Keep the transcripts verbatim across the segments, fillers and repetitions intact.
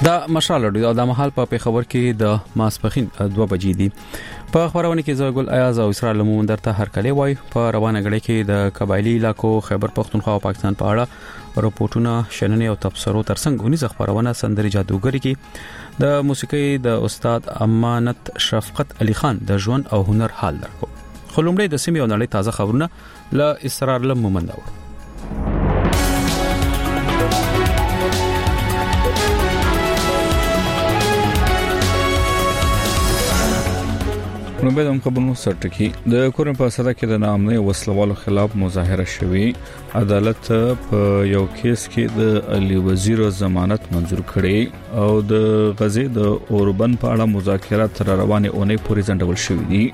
دا مشال د د محل په پیښور کې د ماسپخین دوه بجې دي. په خبرونه کې زګل ایاز او اسرائیل مومندر ته هر کله وای په روانه غړي کې د قبایلی علاقو خیبر پختونخوا او پاکستان په اړه راپورټونه شننې او تبصرو ترڅنګ ونیز خبرونه سندري جادوګری کې د موسیقي د استاد امانت شفقت علي خان د ژوند او هنر حال درکو. خلومړي د سیمې او نړۍ تازه خبرونه ل اسرار مومندر. نو به د خبرونو سرټکی د کورن په اساس کې د نامنه وسلوالو خلاف مظاهره شوی. عدالت په یو کیس کې د علي وزیر ضمانت منزور کړي او د غزې د اوربن په اړه مذاکرات تر روانه اونۍ پورې ځنډول شوې دي.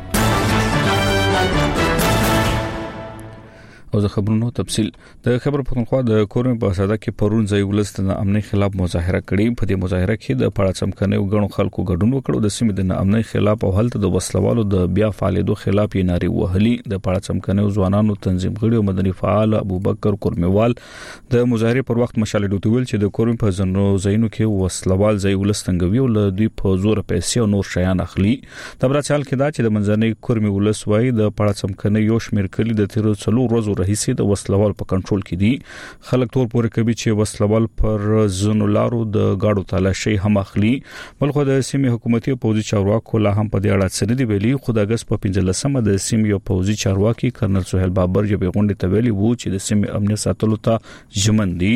او د خبرونو تفصيل د خبر پښتونخوا د کورن په اساس کې پرون ځای ولست د امنیت خلاف مظاهره کړي. په دې مظاهره کې د پړه چمکنه غنو خلکو ګډون وکړو. د سیمې د امنیت خلاف او حالت د وسلوالو د بیا فعالیدو خلاف یې ناري وهلي. د پړه چمکنه ځوانانو تنظیم غړي او مدني فعال ابوبکر کورمیوال د مظاهره پر وخت مشال ډوتویل چې د کورن په زنو زینو کې وسلوال ځای ولستنګوي او له دوی په زور پیسې او نور شیان اخلي. د برچال کې دا چې د منځنۍ کورمي ولسوي د پړه چمکنه یو شمیر کلی د تیرو څلور ورځو رئیسي د وسلوال په کنټرول کې دي. خلک تور پورې کوي چې وسلوال پر زنو لارو د گاډو تلاشي هم اخلي. بلخو د سیمې حکومتي او پوځي چارواکو لا هم په دې اړه څه نه دی ویلي. خو د اگست په پنځلسمه د سیمې او پوځي چارواکي کرنل سہیل بابر یو غونډه ته ویلي وو چې د سیمې امنیت ساتلو ته ژمن دي.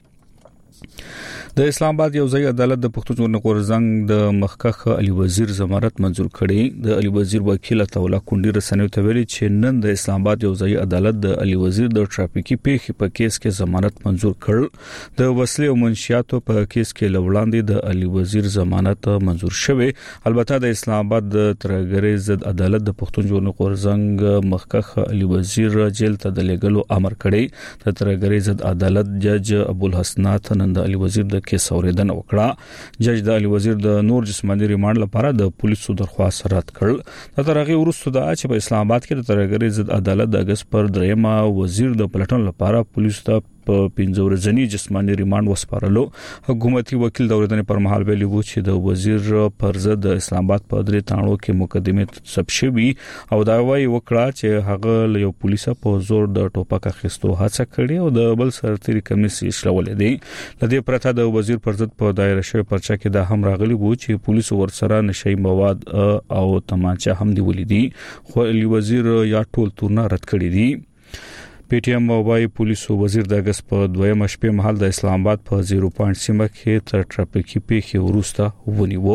د اسلام آباد یو ځای عدالت د پښتون غورزنګ د مخکخ علي وزیر ضمانت منزور کړي. د علي وزیر وکیل تولا کونډي رسنیو ته ویلي چې نن د اسلام آباد یو ځای عدالت د علي وزیر د ټرافیکي پیښې په کیس کې ضمانت منزور کړ. د وسلې او منشیاتو په کیس کې لوړاندې د علي وزیر ضمانت منزور شوه. البته د اسلام آباد د ترګری ضد عدالت د پښتون غورزنګ مخکخ علي وزیر جیل ته د لګلو امر کړي. د ترګری ضد عدالت جج ابو الحسنات نن د علي وزیر د کیس اوریدنه وکړه. جج د علي وزیر د نور جسمانی ریماند لپاره د پولیسو درخواست رد کړ. د ترغي ورستو د چې په اسلام آباد کې د ترګری ضد عدالت د اگست پر دریمه وزیر د پلټن لپاره پولیسو ته په پنځه ورځنی جسمانی ریماند وسپارلو. حکومتي وکیل د اوریدنې پر مهال ویلي وو چې د وزیر پر ضد د اسلام آباد په درې تاڼو کې مقدمه ثبت شوی او دا وايي وکړه چې هغه یو پولیس په زور د ټوپک اخیستو هڅه کړې او د بل سرتيري کمیسي شلولې دي. لدې پرته د وزیر پر ضد په دایره شوی پرچا کې دا هم راغلی وو چې پولیسو ورسره نشئی مواد او تمانچه هم دی ولیدي. خو علي وزیر یا ټول تورنه رد کړی دي. پی ټی ایم وايي پولیسو وزیر د اگست په دویمه شپه مهال د اسلام آباد په صفر پوینټ سیمه کې تر ټرافیکي پیښې وروسته ونیوو.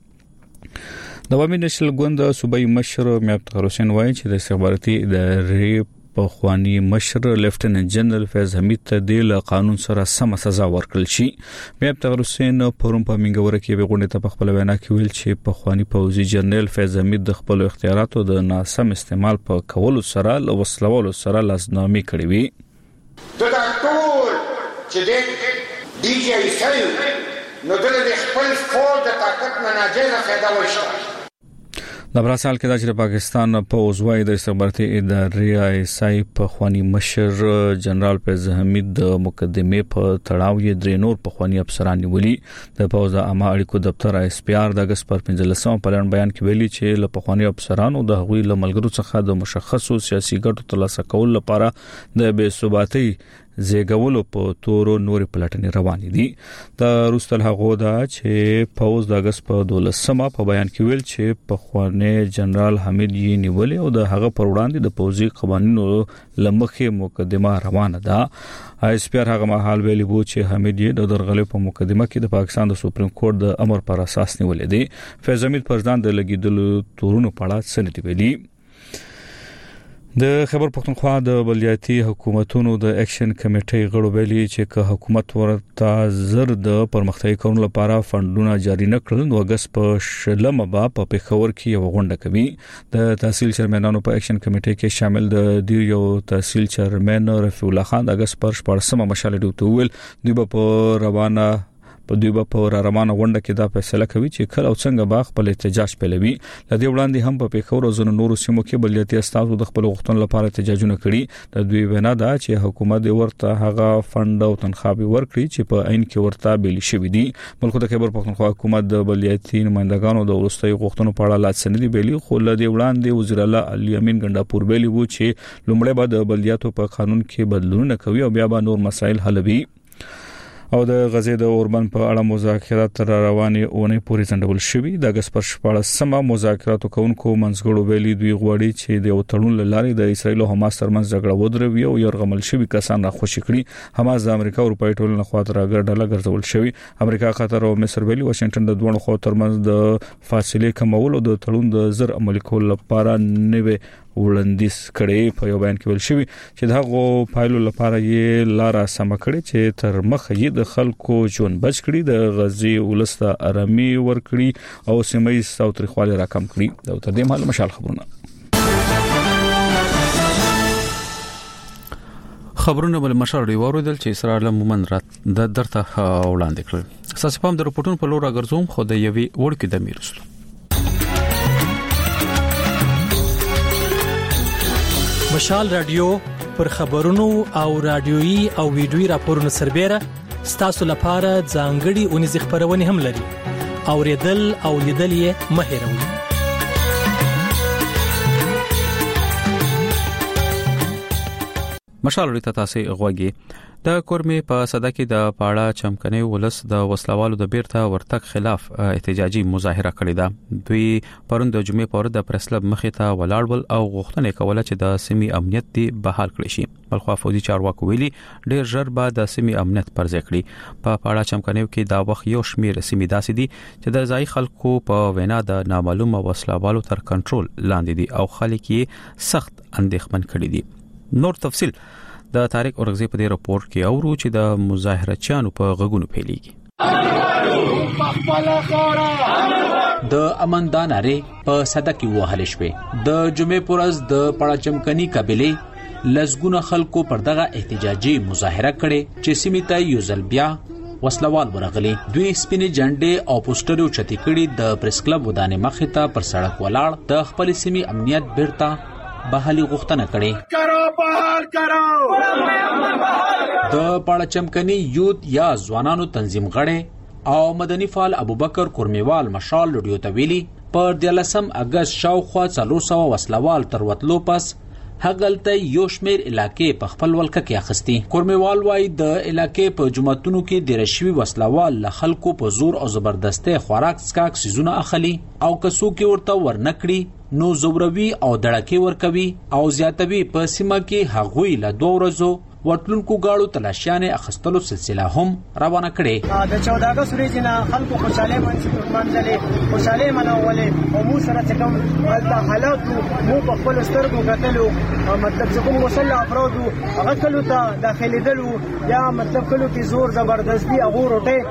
د عوامي نشل ګوند صوبایي مشر میات حسین وايي چې د استخباراتي ادارې په خواني مشر لیفټیننټ جنرال فیض حمید ته د قانون سره سم سزا ورکړل شي. میات حسین پرون په منګوره کې غونډه ته خپل وینا کې ویل چې په خواني پوځي جنرال فیض حمید د خپل اختیاراتو د ناسم استعمال په کولو سره له وسلوالو سره لازمي کړی وي. د ډاکټر چې د ډي جی ایسل نو د خپل فوج د طاقت مناجزه فایده وشته. د براسال کې د پاکستان په اوزوای د استخباراتي ادارې آی اس آی په خواني مشر جنرال فیض حمید د مقدمه په تړاو یې درې نور په خواني افسران نیولي. د پوزا عامه اړیکو دفتر آی اس پی آر د اگست پر پنځلسمه پلان بیان کې ویلي چې له خواني افسرانو د هغوی له ملګرو څخه د مشخصو سیاسي ګټو ترلاسه کول لپاره د بې ثباتۍ زیګولو په تورو نور پلاتنې روان دي. د روستل هغه دا چې پوز د اگست په دولسمه په بیان کې ویل چې په خواني جنرال حمید یې نیولې او د هغه پر وړاندې د پوزي قوانینو لمخې مقدمه روانه ده. آی اس پی آر هغه مهال ویلي وو چې حمید یې د درغلې په مقدمه کې د پاکستان د سپریم کورټ د امر پر اساس نیولې دي. فیض حمید پر ځان د لګیدلو تورونو په اړه سنتي ویلي. د خبر پښتونخوا د بلدیاتي حکومتونو د اکشن کمیټې غړو ویلي چې که حکومت ورته زر د پرمختګ کولو لپاره فندونه جاری نه کړل نو اگست په شلمه با په پیښور کې یو غونډه کوي. د تحصیل چیرمنانو په اکشن کمیټې کې شامل د دی یو تحصیل چیرمن رفیع الله خان د اگست پر شپږمه مشال ډیوټ ویل دوی په روانه په دوی په روانه غونډه کې دا فیصله کوي چې کله او څنګه باغ خپل احتجاج پیلوي. لدې وړاندې هم په پیښور او زنو نورو سیمو کې بلدیاتي استازو د خپل غوښتنو لپاره احتجاجونه کړي. د دوی وینا ده چې حکومت ورته هغه فند او تنخواه ورکړي چې په عین کې ورته بیل شوی دي. ملک د خیبر پختونخوا حکومت د بلدیاتي نمائندګانو د ورستۍ غوښتنو په اړه لا سندې بیلی، خو لدې وړاندې وزیر الله علي امین ګنڈاپور بیلی وو چې لومړی به د بلدیاتو په قانون کې بدلونونه کوي او بیا به نور مسایل حلوي. او د غزې د اوربند په اړه مذاکرات تر روانې اونۍ پورې ځنډول شوي. د اگست پر شپاړلسمه مذاکراتو کوونکو منځګړو ویلي دوی غواړي چې د وټړون لارې د اسرایل او حماس ترمنځ جګړه ودروي او يرغمل شوي کسان راخوشي کړي. حماس د امریکا او اروپای ټولنې خواته راګرځول ګرځول شوی. امریکا، قطر او مصر ویلي واشنگټن د دوه خو ترمنځ د فاصله کمول او د تړون د زر عملي کول لپاره نوې وړاندیز کړي. په یو بیان کې ویل شوی چې دغه پایلو لپاره یې لار سم کړي چې تر مخه یې د خلکو ژوند بچ کړي، د غزې ولسته آرامي ورکړي او سیمه ییز تاوتریخوالی راکم کړي. دا تر دې مهال مشال خبرونه خبرونه بل مشال ریوردل چې اسرائیل مومن رات د درته وړاندې کړل. اساس پام د رپورټونو په لور راګرځوم خو د یوې وړکې د میرستو مشال رادیو پر خبرونو او رادیويي او ویډیويي راپورونو سربېره ستاسو لپاره ځانګړي اونیز خبرونه هم لري. اوریدل او لیدل یې مه هېروئ. مشال ورته تاسو غوږی د کورمې په صدا کې د پاړه چمکنې ولس د وسلوالو د بیرته ورتګ خلاف احتجاجي مظاهره کړې ده. دوی پرون د جمعې پر د پریس کلب مخې ته ولاړ او غوښتنه کوله چې د سیمې امنیت دی بحال کړي شي. بلخو فوجي چارواکو ویلي ډېر ژر به د سیمې امنیت پر ځای کړي. په پاړه چمکنې کې دا وخت یو شمیر سیمې داسې دي چې د ځای خلکو په وینا د نامعلومه وسلوالو تر کنټرول لاندې دي او خلک یې سخت اندېښمن کړي دي. نور تفصيل د تاریخ اورغزي په دې راپور کې اورو چې د مظاهرچیانو په غږونو پیلېږي. د امنداناره په صدا کې وهل شوې. د جمعې پرز د پړاچمکني قبيله لزګونه خلکو پر دغه احتجاجي مظاهره کړي چې سیمه یو ځل بیا وسلوال ورغلي. دوی سپینې جنډې او پوسټرو چتی کړي. د پریس کلب ودانې مخې ته پر سړک ولاړ د خپل سیمې امنیت بیرته بحالي غوښتنه کړي. کرو بحال کرو. د پړاچمکني یوت یا ځوانانو تنظیم غړي او مدني فعال ابوبکر کورمیوال مشال لډیو ته ویلي پر دلسم اگست شاوخوا څلور سوه وسلوال تر وتلو پس هغلته یو شمیر علاقې په خپل ولکه کې اخستي. کورمیوال وايي د علاقې په جمعتونو کې د رشوي وسلوال له خلکو په زور او زبردسته خوراک سکاک سيزونه اخلي او کسو کې ورته ورنکړي نو زوروي او دړکې ورکوي او زیاتوي. په سیمه کې هغوی له دوه ورځو وټلونکو گاړو تلاشیانه اخستلو سلسله هم روانه کړي. د چودہ اگست ورځې نه خلکو خوشاله منځلې خوشاله منولې او مو سره چې کوم حالت حالات مو په خپل سترګو کتلو، مطلب چې کوم مسلح افراد هغه کلو ته داخليدلو یا مطلب کلو کې زور زبردستی هغه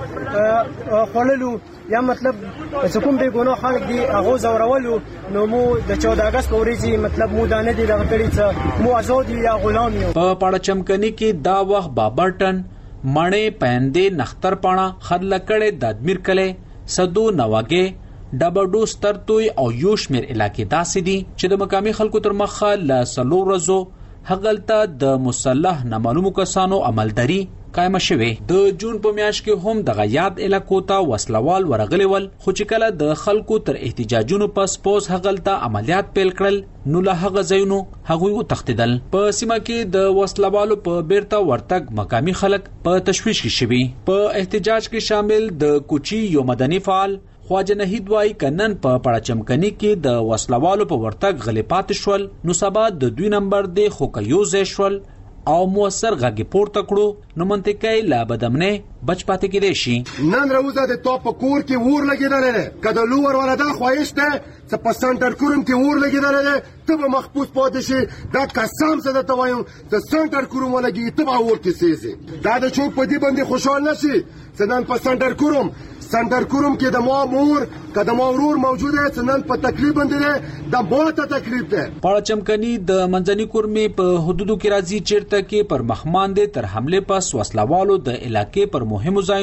روټه خړلو یا مطلب چې کوم به ګونو خلک دی هغه زورولو. نو مو د چودہ اگست ورځې مطلب مو دانه دي دغه کړي چې مو آزاد یا غلام یو. په پړاچمکني کې دا وخت بابرټن مړې پاندې نختر پاڼه خدلکړې د ادمیر کله صدو نواګه ډبډو سترتوي او یو شمیر علاقې داسې دي چې د مقامي خلکو تر مخه ل سلو رزو هغلته د مسلح نامعلومو کسانو عملداري قائم شوه. د جون په میاشت کې هم د غیاد علاقو ته وسلوال ورغلي ول، خو چې کله د خلکو تر احتجاجونو پس پوس هغلته عملیات پیل کړل نو له هغه ځایونو هغوی وتښتیدل. په سیمه کې د وسلوالو په بیرته ورتګ مقامي خلک په تشویش کې شوي. په احتجاج کې شامل د کوچي یو مدني فعال خواجه نهید وای کنن په پړاچمکني کې د وسلوالو په ورتګ غلطات شول نو سبا د دوی نمبر دی خو کيوز شول او موثر غږی پورته کړو نو منطقې لا بدمنه بچ پاتې کېدې شي. نن راوځه د توپ کور کې ور لګیدل کده لور ولدا خوښته چې په سنټر کورم کې ور لګیدل ته به محفوظ پاتې شي. دا قسم څه ته وایم د سنټر کورم ولګي ته به ور کې سيزي. دا د چوک په دې باندې خوشحال نشي چې نن په سنټر کورم سنټر کورم کې د ما مور کده ما ورور موجوده چې نن په تکلیف باندې د موته تکلیف ده. پړاچمکني د منځني کورمې په حدودو کې راځي چیرته کې پر مخمان دي تر حمله پس وسلوالو د علاقې پر مهمو ځایونو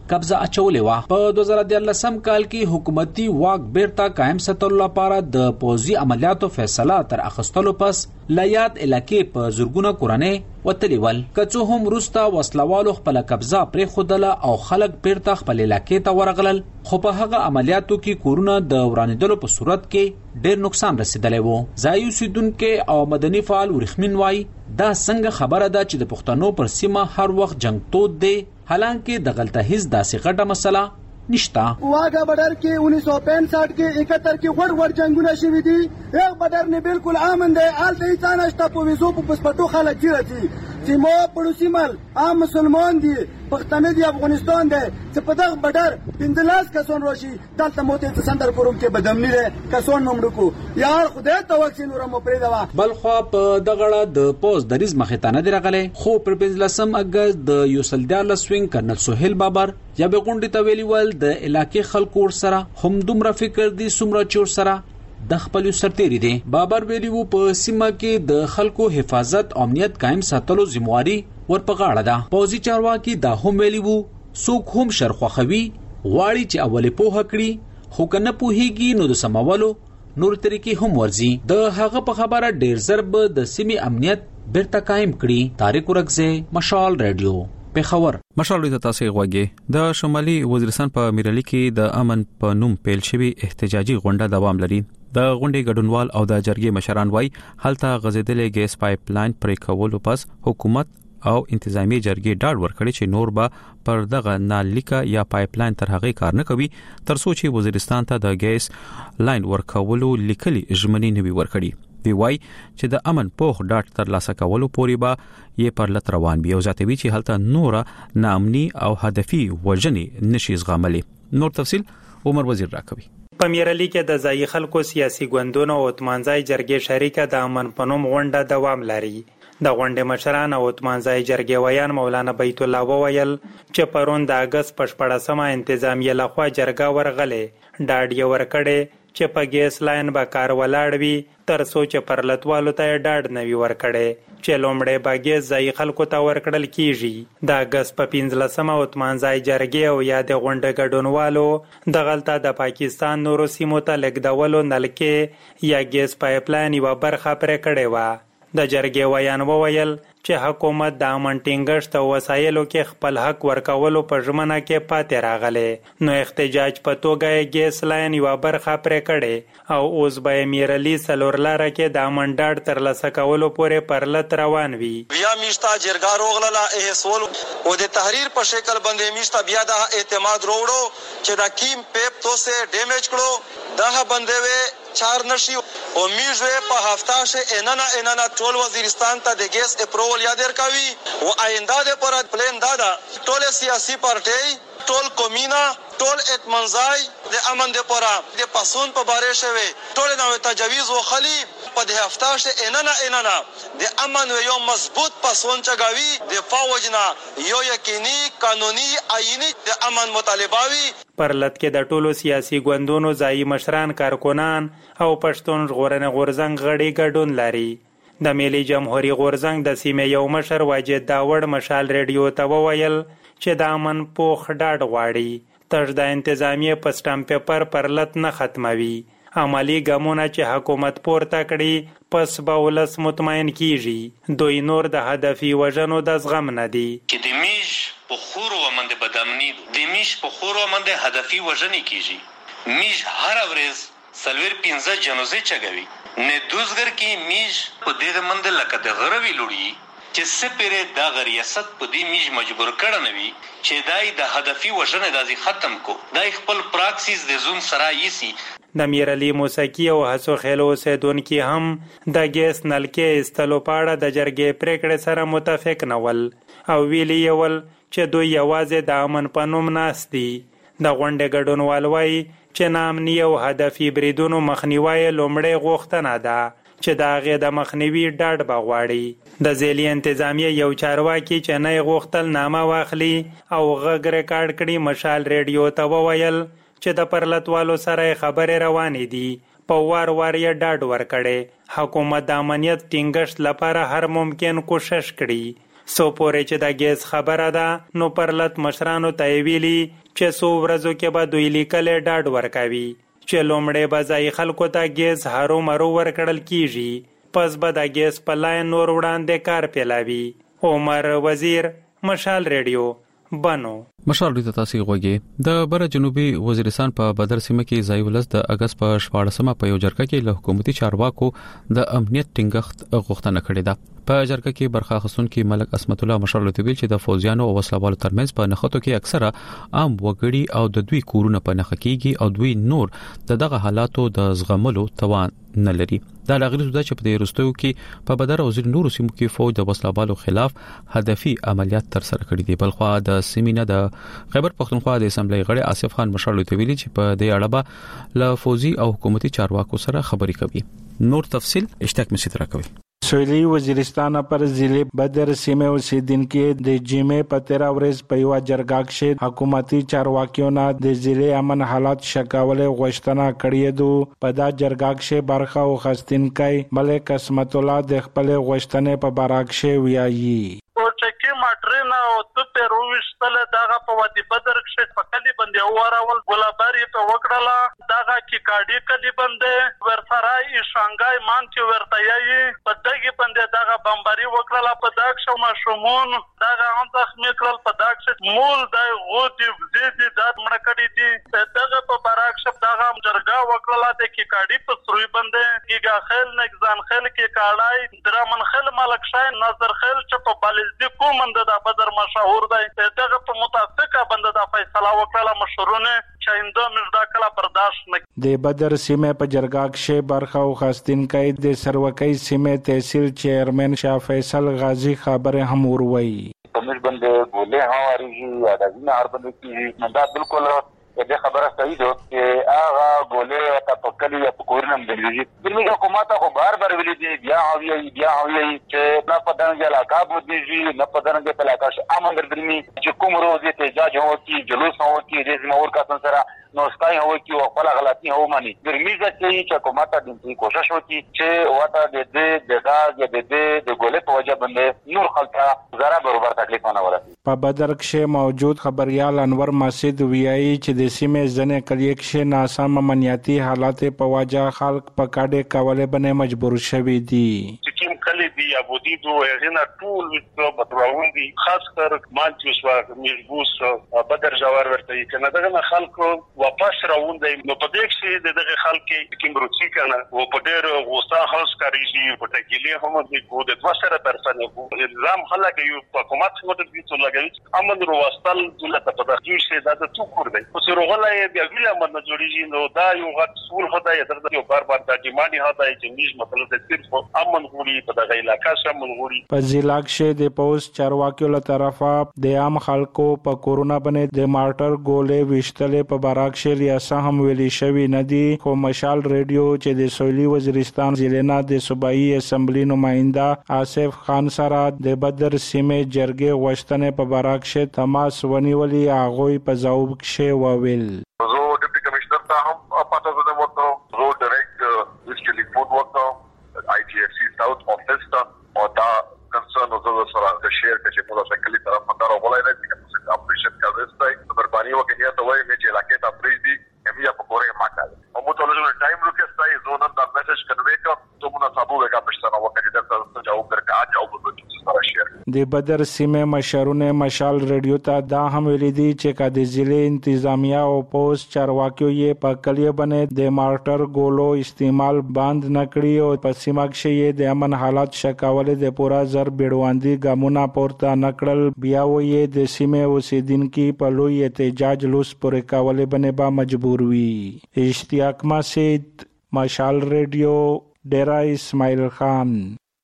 قبضه اچولې و. په دوه زره دیارلسم کال کې حکومتي واک بیرته قائم ساتلو لپاره د پوځي عملیاتو فیصله تر اخیستلو پس لایات علاقې په زورګونه کورنۍ وتلی ول. که څه هم وروسته وسلوالو خپل قبضه پرې خودله او خلک بیرته خپل علاقې ته ورغلل، خو په هغه عملیاتو کې کورونه د ورانېدلو په صورت کې ډېر نقصان رسیدلی و. ځایي اوسیدونکي او مدني فعال ورېښمین وایي دا څنګه خبره ده چې د پښتنو پر سیمه هر وخت جنگ تود دی، حالانکه دغلته هیڅ داسې غټه مسله نشته. واګه بډر کې انیس سو پینسٹھ کې اکہتر کې وړ وړ جنگونه شوي دي. یو بډر نه بالکل امن دی، آل ته هیڅ نشته. په ویزو په پسپټو خلک چیرته چې مو پړوسی مل عام مسلمان دي، پښتانه دي، افغانستان دی، چې په دغه بډر پندلاس کسان راشي دلته موته ته سندر کوم کې بدمنی ده کسان ممړو یار خدای ته وکسین ور مو پرې دا. بل خو په دغه د پوز دریز مخې ته نه درغله، خو پر پنځلسم اگست د یوسلدال سوینګ کرنل سہیل بابر یا به غونډې ته ویلی ول د علاقې خلکو سره هم دومره فکر دي سمره چور سره د خپل سرتيري دي. بابر ویلی وو په سیمه کې د خلکو حفاظت او امنیت قائم ساتلو ذمہواری ور په غاړه ده. پوزي چارواکي دا هم ویلی وو څوک هم شرخوخوي غواړي چې اولې پوهه کړي، خو کنه پوهیږي نو د سماولو نور طریقې هم ورزي. د هغه په خبره ډیر ضرب د سیمې امنیت بیرته قائم کړي. طارق ورکزه، مشال رادیو، پیښور. مشال د تاسو غوږی د شمالي وزیرستان په میرالي کې د امن په نوم پیل شوی احتجاجي غونډه دوام لري. د غونډې ګډونوال او د جرګې مشران وای هلته غزیدلې ګیس پایپ لاین پرې کولو پس حکومت او انتظامی جرګې ډاډ ورکړي چې نور به پر دغه نالیکا یا پایپ لاین تر هغه کار نه کوي تر څو چې وزیرستان ته د ګیس لاین ورکولو لیکلي ژمنې نه وي ورکړي. دی وای چې د امن پوخ ډاټ تر لاسه کولو پورې به یې پر لټ روان بي او ځاتوي چې هلته نور نامني او هدفي وجنې نشي زغملي. نور تفصيل عمر وزیر راکوي. په میرالي کې د ځای خلکو سیاسي ګوندونو او تمانځای جرګې شریکه د امن پنوم غونډه دوام لري. د غونډې مشران او تمانځای جرګې ویان مولانا بیت الله وویل چې پرون د اگست په شپږمه انتظامیه لخوا جرګه ورغله ډاډ یې ورکړي چې په ګیس لاین به کار ولاړ وي تر څو چې پرلتوالو ته ډاډ نه وي ورکړي چې لومړی به ګیس ځای خلکو ته ورکړل کیږي. د اگست په پنځلسمه او تمانځای جرګې او یا د غونډې ګډونوالو دغلته د پاکستان نورو سیمو ته لګدولو نلکې یا ګیس پایپ لاین یوه برخه پرې کړې وه. د جرګې ویان وویل چې حکومت د امن ټینګښت او وسایلو کې خپل حق ورکولو په ژمنه کې پاتې راغلی، نو احتجاج په توګه یې ګیس لاین یوه برخه پرې کړې او اوس به یې میرالي څلور لاره کې د امن ډاډ ترلاسه کولو پورې پر لت روان وي. بیا میشته جرګه روغله احسول او د تحریر په شکل باندې میشته بیا د اعتماد وروړو چې د کیم پیپ تو سه ډیمیج کړو دا باندې چار نشي او میژه په هفته شه اننا اننا ټول وزیرستان ته د ګیس اپروول یادر کوي او آینده د پر پلان دادا ټول سیاسي پارټي ټول کومینا ټول اتمنځای د امن د پورا د پاسون په باره شوی ټول نو تجویز او خلی په د هفته شه اننا اننا د امن یو مضبوط پاسون چګاوي د فوجنا یو یقیني قانوني آئینی د امن مطالباوي. پرلط کې د ټولو سیاسي ګوندونو ځای مشران کارکونان او پښتون ژغورنې غورځنګ غړي ګډون لري. د ملي جمهوریت غورځنګ د سیمې یو مشر واجد داوړ مشال ریډیو ته وویل چې د امن پوخ ډاډ غواړي تر د انتظامیه په سټامپ پیپر پرلط نه ختموي. عملی ګامونه چې حکومت پورته کړي پس به ولس مطمئن کیږي. دوی نور د هدفي وژنو د زغم نه دي چې د میش په خورو ومنده بدامنی د میش په خورو ومنده هدفي وژنې کیږي. میش هر ورځ سلویر پنځه جنازې چګوي نه دوزګر کې میش په دې منده لکه د غروي لوري چې سپیره د غریاست په دې میش مجبور کړه نوي چې دای د هدفي وژنې دازي ختم کو دای خپل پراکسیس د زوم سره یسي. د میرالي موسیقي او هڅو خېلو اوسیدونکي هم د ګیس نلکې استلو پاړه د جرګې پریکړې سره متفق نه ول او ویلي یې ول چې دوی یوازې د امن په نوم ناست دي. د غونډې ګډونوال وایي چې نامني او هدفي بریدونو مخنیوی لومړی غوښتنه ده چې د هغې د مخنیوي ډاډ به غواړي. د ځیلي انتظامیه یو چارواکي چې نه یې غوښتل نامه واخلي او غږ ریکارډ کړي مشال ریډیو ته وویل چې د پرلتوالو سره خبرې روانې دي. په وار وار یې ډاډ ورکړی حکومت د امنیت ټینګښت لپاره هر ممکن کوشش کړي. سو پورې چې د ګیس خبره ده نو پرلط مشرانو ته ویلي چې سو ورځو کې به دوی لیکلې ډاډ ورکوي چې لومړی به ځای خلکو ته ګیس هرو مرو ورکړل کیږي، پس به د ګیس په لاین نور وړاندې کار پیلاوي. عمر وزیر، مشال ریډیو، بنو. مشال ریډیو ته تاسو غوږی. د بر جنوبي وزیرستان په بدر سیمه کې ځای ولس د اگست په شپاړسمه په یو جرګه کې له حکومتي چارواکو د امنیت ټینګښت غوښتنه کړې ده. په جرګه کې برخه اخیستونکو ملک اسمت الله مشال ته ویل چې د فوجیانو او وسلوالو ترمنځ په نخښتو کې اکثره عام وګړي او د دوی کورونه په نخښه کېږي او دوی نور د دغه حالاتو د زغملو توان نه لري. دا لاغلی ده چې په دې وروستیو کې په بدر او ځینو نورو سیمو کې فوج د وسلوالو خلاف هدفي عملیات تر سره کړي دي. بلخوا د سیمینه د خیبر پختونخوا د اسمبلی غړي آصف خان مشال ته ویلي چې په دې اړه به له فوجي او حکومتي چارواکو سره خبرې کوي. نور تفصيل اشتاق مشي تر کوي. سویلی وزیرستان پر ضلع بدر سیمه اوسیدونکو د جمعې په تیرا ورځ په یو جرګه کې حکومتي چارواکیو نه د ضلع امن حالات شکاوله غوښتنه کړې ده. په دا جرګه کې برخه واخیستونکو ملک اسمت الله د خپل غوښتنې په باره کې ویایي. او چې ماټرینا او ته پرويشتل داغه په وادي بدر کې په کلی باندې اورول ګلاباری په وکړه داغه کې کاډي کلی باندې ورسرای شانګای مان کې ورتایي په دغه باندې داغه بمباری وکړه په داګ شو مشمون داغه هم زخمی کړل په داګ چې مول دای غوتی زیدي دات مړ کړی دي دغه په براک شپ داغه جرګه وکړه د کې کاډي په سروي باندې کیګه خل نگزان خل کې کاړای درمن خل ملک شاین نظر خل چې په بالزدي کومند د بدر مشهور دی دغه په متفقه بنده د فیصله وکړه مشورونه چاینده مردا کلا برداشت نه. د بدر سیمه په جرګه کې برخه واخیستونکو د سروکۍ سیمه تحصیل چیرمن شاه فیصل غازی خبره هم وروي. تمش بنده ګولې هواريږي یا د وینې هربند کی دا بالکل دې خبره صحیح ده چې هغه ګولې تا په کلی یا په کورنم دی. د حکومت خو بار بار ویلي دي بیا هوی بیا هوی چې نه په دغه علاقه بودیږي نه په دغه په علاقه کې امن دربرمي چې کوم روز ته احتجاج هو کی جلوس هو کی د مور کا سره نو سکای هو کی او خپل غلطي هو مانی درمیزه چې حکومت د دې کوشش وکړي چې واته د دې د غاز د دې د ګولې په وجه باندې نور خلک زرا برابر تکلیف نه ورسي. په بدر کې موجود خبريال انور مسجد ویایي چې د سیمې ځنې کلیک کې ناسم امنیتي حالات په وجه خلک په کاډه کولې باندې مجبور شوي دي. چې کلی دی ابودی دوه غنا ټول په بدراون دي خاص کر مانچوس وا مجبوس بدر جوار ورته کنه دغه خلکو واپس راوند دی نو په دې کې دغه خلک کې روسي کنه او په ډېر غوسه هاوس کاریږي په تکلیف هم د کو د دوسره پرسنه کو نظام خلک یو حکومت څخه د دې څو لګوي امن رو واستل دولت په دغه کې دا د څو کور دی او سره غلای بیا ویل امن نه جوړیږي نو دا یو غټ سور خدای درته یو بار بار د دیمانی هدا چې نیش مطلب د صرف امن غوړي په دغه علاقې سره امن غوړي. په ضلع کې د پوس چارواکیو له طرفه د عام خلکو په کورونا باندې د مارټر ګولې وشتلې په باراک شل یا سهم ویلي شوی ندي خو مشال ریډیو چې د سویلی وزیرستان ضلع نه د صوبایي اسمبلی نماینده آصف خان سره د بدر سیمه جرګې غوښتنې په باراک شل تماس ونیولي هغه په جواب کې وویل. زه ډیپټي کمشنر ته هم پاتې زده وته زه ډایرکټ ویسټلی فود ورته آی ټي اف سی ساوث افیس ته او دا کنسرن زه سره د شیر کې په تاسو کلی طرف مدار وغولای نه چې اپریشن کوي ستای بربانی وکړي ته وایي چې علاقې ته پریز دي همیا په پورې ماکاله او مو ټول ټایم لوکې ستای زونن دا میسج کنوي کا ته مونږه صابو وکړه پښتنه وکړي دا جواب درکا جواب وکړي سره شیر. د بدر سیمه مشرونه مشال ریډیو ته دا هم ویلي دي چې کا د ضلع انتظامیه او پوس چارواکیو یې په کلیه باندې د مارټر ګولو استعمال بند نکړي او په سیمه کې د امن حالات شکاوله د پورا زر بیړواندي ګامونه پورته نکړل بیا وې د سیمه اوسیدونکو په لوی احتجاج لوس پورې کاوله باندې با مجبور وي. اشتیاق مسجد مشال ریډیو ډیرا اسماعیل خان.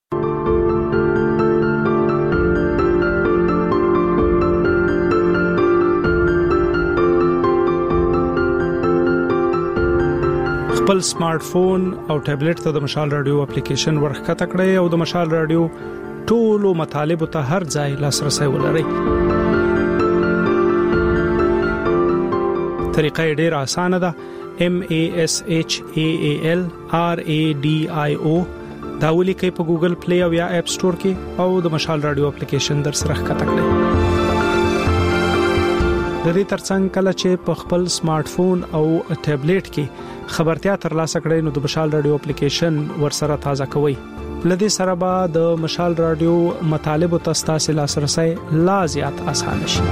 خپل سمارټ فون او ټابلیټ ته د مشال رادیو اپلیکیشن ورخکته کړئ او د مشال رادیو ټولو مطالب ته هر ځای لاسرسي ولرئ. طریقه ډیره اسانه ده. M A S H A A L R A D I O دا ولیکئ په ګوګل پلی او یا اپ سٹور کې او د مشال رادیو اپلیکیشن در سره ښکته کړئ. د دې ترڅنګ کله چې په خپل سمارټ فون او ټابلیټ کې خبرتیا ترلاسه کړئ نو د مشال رادیو اپلیکیشن ورسره تازه کوئ. لدې سره به د مشال رادیو مطالب او تاسو لاسرسي لا زیات آسان شي.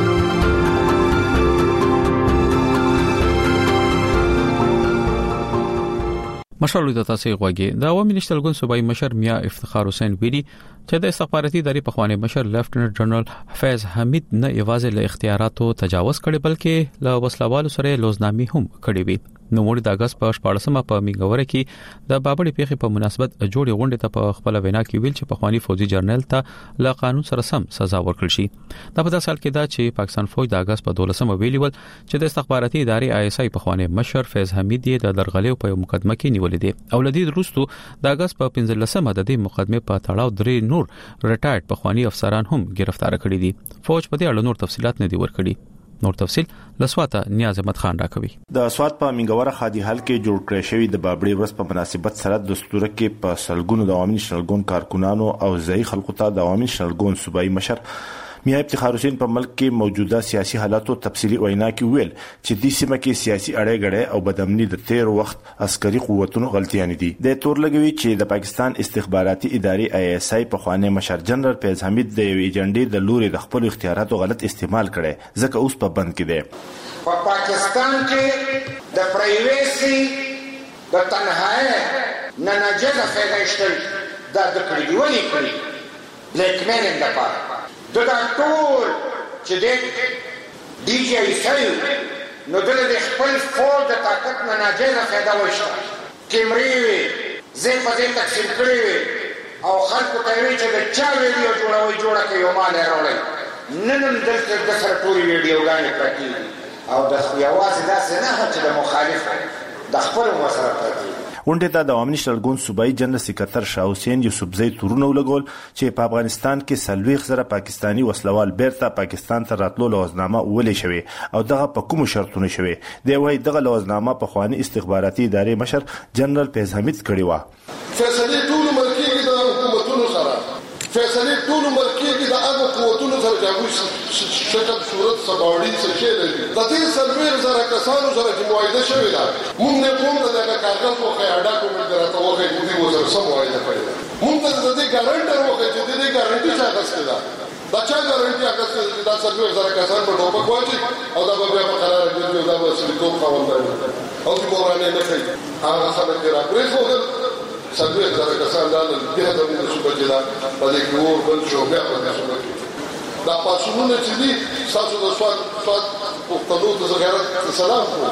مشال د تاسو غوږی د عوامي نشنل ګوند صوبایي مشر میا افتخار حسین ویلي چې د استخباراتي ادارې په خوانې مشر لیفټننټ جنرال حفیظ حمید نه یوازې له اختیاراتو تجاوز کړي بلکې له وسلوالو سره لوزنامي هم کړي وي. نو موږ د اگست په شپږمه په میګوره کې د بابړې پیښې په مناسبت جوړې غونډې ته په خپل وینا کې ویل چې په خواني فوجي جرنل ته له قانون سره سم سزا ورکړل شي. دا په داسې حال کې دا چې پاکستان فوج د اگست په دولسمه ویلي ول چې د استخباراتي ادارې آی اس آی په خوانې مشر فیض حمید یې د درغلې په مقدمه کې نیولې دي او لدی وروسته د اگست په پنځلسمه د دې مقدمه په تړاو درې نور ریټایرډ په خواني افسران هم گرفتار کړي دي. فوج په دې اړه نور تفصيلات نه دي ورکړي. نور تفصيل لسواته نیاز احمد خان راکوي. د اسوات په منګوره خادي حل کې جوړ کړی شوی د بابړې ورځ په مناسبت سره د دستور کې په سلګونو د عوامي نشنل ګوند کارکونانو او ځای خلکو ته د عوامي نشنل ګوند صوبایي مشر میا افتخار حسین په ملک کې موجوده سیاسي حالاتو تفصیلی وینا کې ویل چې د سیمه کې سیاسي اړې غړې او بدامني د تیر وخت عسکري قوتونو غلطیاں دي. د تور لګوي چې د پاکستان استخباراتي ادارې آی اس آی په خوانې مشر جنرال فیض حمید د یو ایجنډې د لوري د خپل اختیاراتو غلط استعمال کړي ځکه اوس په بند کې دی. په پاکستان کې د پرایویسي د تنهایی نه ناجیزه فایده شتل دا د کړي ولي کړي لیکمن د پاره د دا ټول چې د ډي جی ایسل نو دل د خپل فوج د طاقت نه ناجیزه فایده وشته کیمرې وي زه په دې تقسیم کړی وي او خلکو ته وی چې د چا ویډیو جوړوي جوړه کوي او مال یې راوړي نن نن دلته د سره ټولې ویډیوګانې پرتې او د یوازې داسې نه چې د مخالف د خپل مسره پرتې. ونډه ته د عوامي نشنل ګوند صوبایي جنرال سکرټر شاه حسین یوسفزئی تورونه ولګول چې په افغانستان کې سلويخ زره پاکستانی وسلوال بیرته پاکستان ته راتلو لوزنامه ولې شوی او دغه په کوم شرطونه شوی دی وای دغه لوزنامه په خواني استخباراتي ادارې مشر جنرال فیض حمید کړی و. فیصله ټول ملکي د حکومتونو سره فیصله ټول ملکي د هغه قوتونو سره جاوي شکل صورت سباوړي څه شي لري د دې سلويخ زره کسانو سره چې معاهده شوی دا موږ نه کوم دغه کارګر په خیاډا کوم درته وخت دې وزر سم معاهده کړی موږ ته د دې ګارانټر وخت چې دې ګارانټي څه غوښته دا دا چا ګارانټي هغه دا سلويخ زره کسان په ټوپک واچي او دا به په قرار دې دا به سلیکوب خاوندل او چې مورانه نه کوي هغه خلک راپرې خو سلويخ زره کسان دا دې د موږ صوبه جلا په دې کې ور بل شو بیا په دې صوبه کې دا پاسونه چې دي تاسو د سواد سواد په قانون د زګارت سلام کو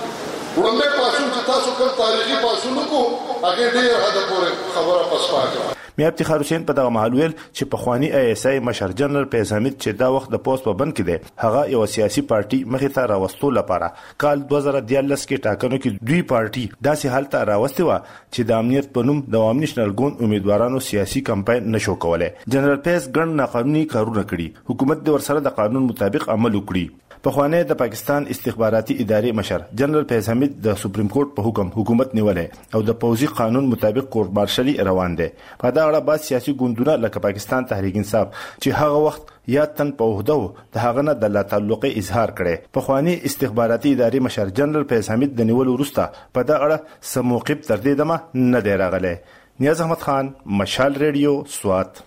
ولنه پاسون چې تاسو کوم تاریخي پاسونه کو هغه ډیر حد پورې خبره پس پاکه. میا افتخار حسین په دغه محل ویل چې په خواني آی اس آی مشر جنرال فیض حمید چې دا وخت د پوسټ په بند کې دی هغه یو سیاسي پارټي مخې ته راوستو لپاره کال دوه زره دیارلس کې ټاکنو کې دوی پارټي داسې حالت راوستي و چې د امنیت په نوم د عوامي نشنل ګوند امیدوارانو سیاسي کمپاین نشو کولای. جنرال فیض ګڼ ناقانوني کارونه کړي حکومت د ورسره د قانون مطابق عمل وکړي. په خوانه د پاکستان استخباراتي ادارې مشر جنرال فیض حمید د سپریم کورټ په حکم حکومت نیولې او د پوځي قانون مطابق کورټ مارشلي روان دي. په دا اړه بعض سیاسي ګوندونه لکه پاکستان تحریک انصاف چې هغه وخت یا تن په وحده د هغه نه د لا تعلق اظهار کړي. په خواني استخباراتي ادارې مشر جنرال فیض حمید د نیول وروسته په دا اړه سموقب تر دې دمه نه دی راغلی. نیاز احمد خان مشال ریډیو سوات.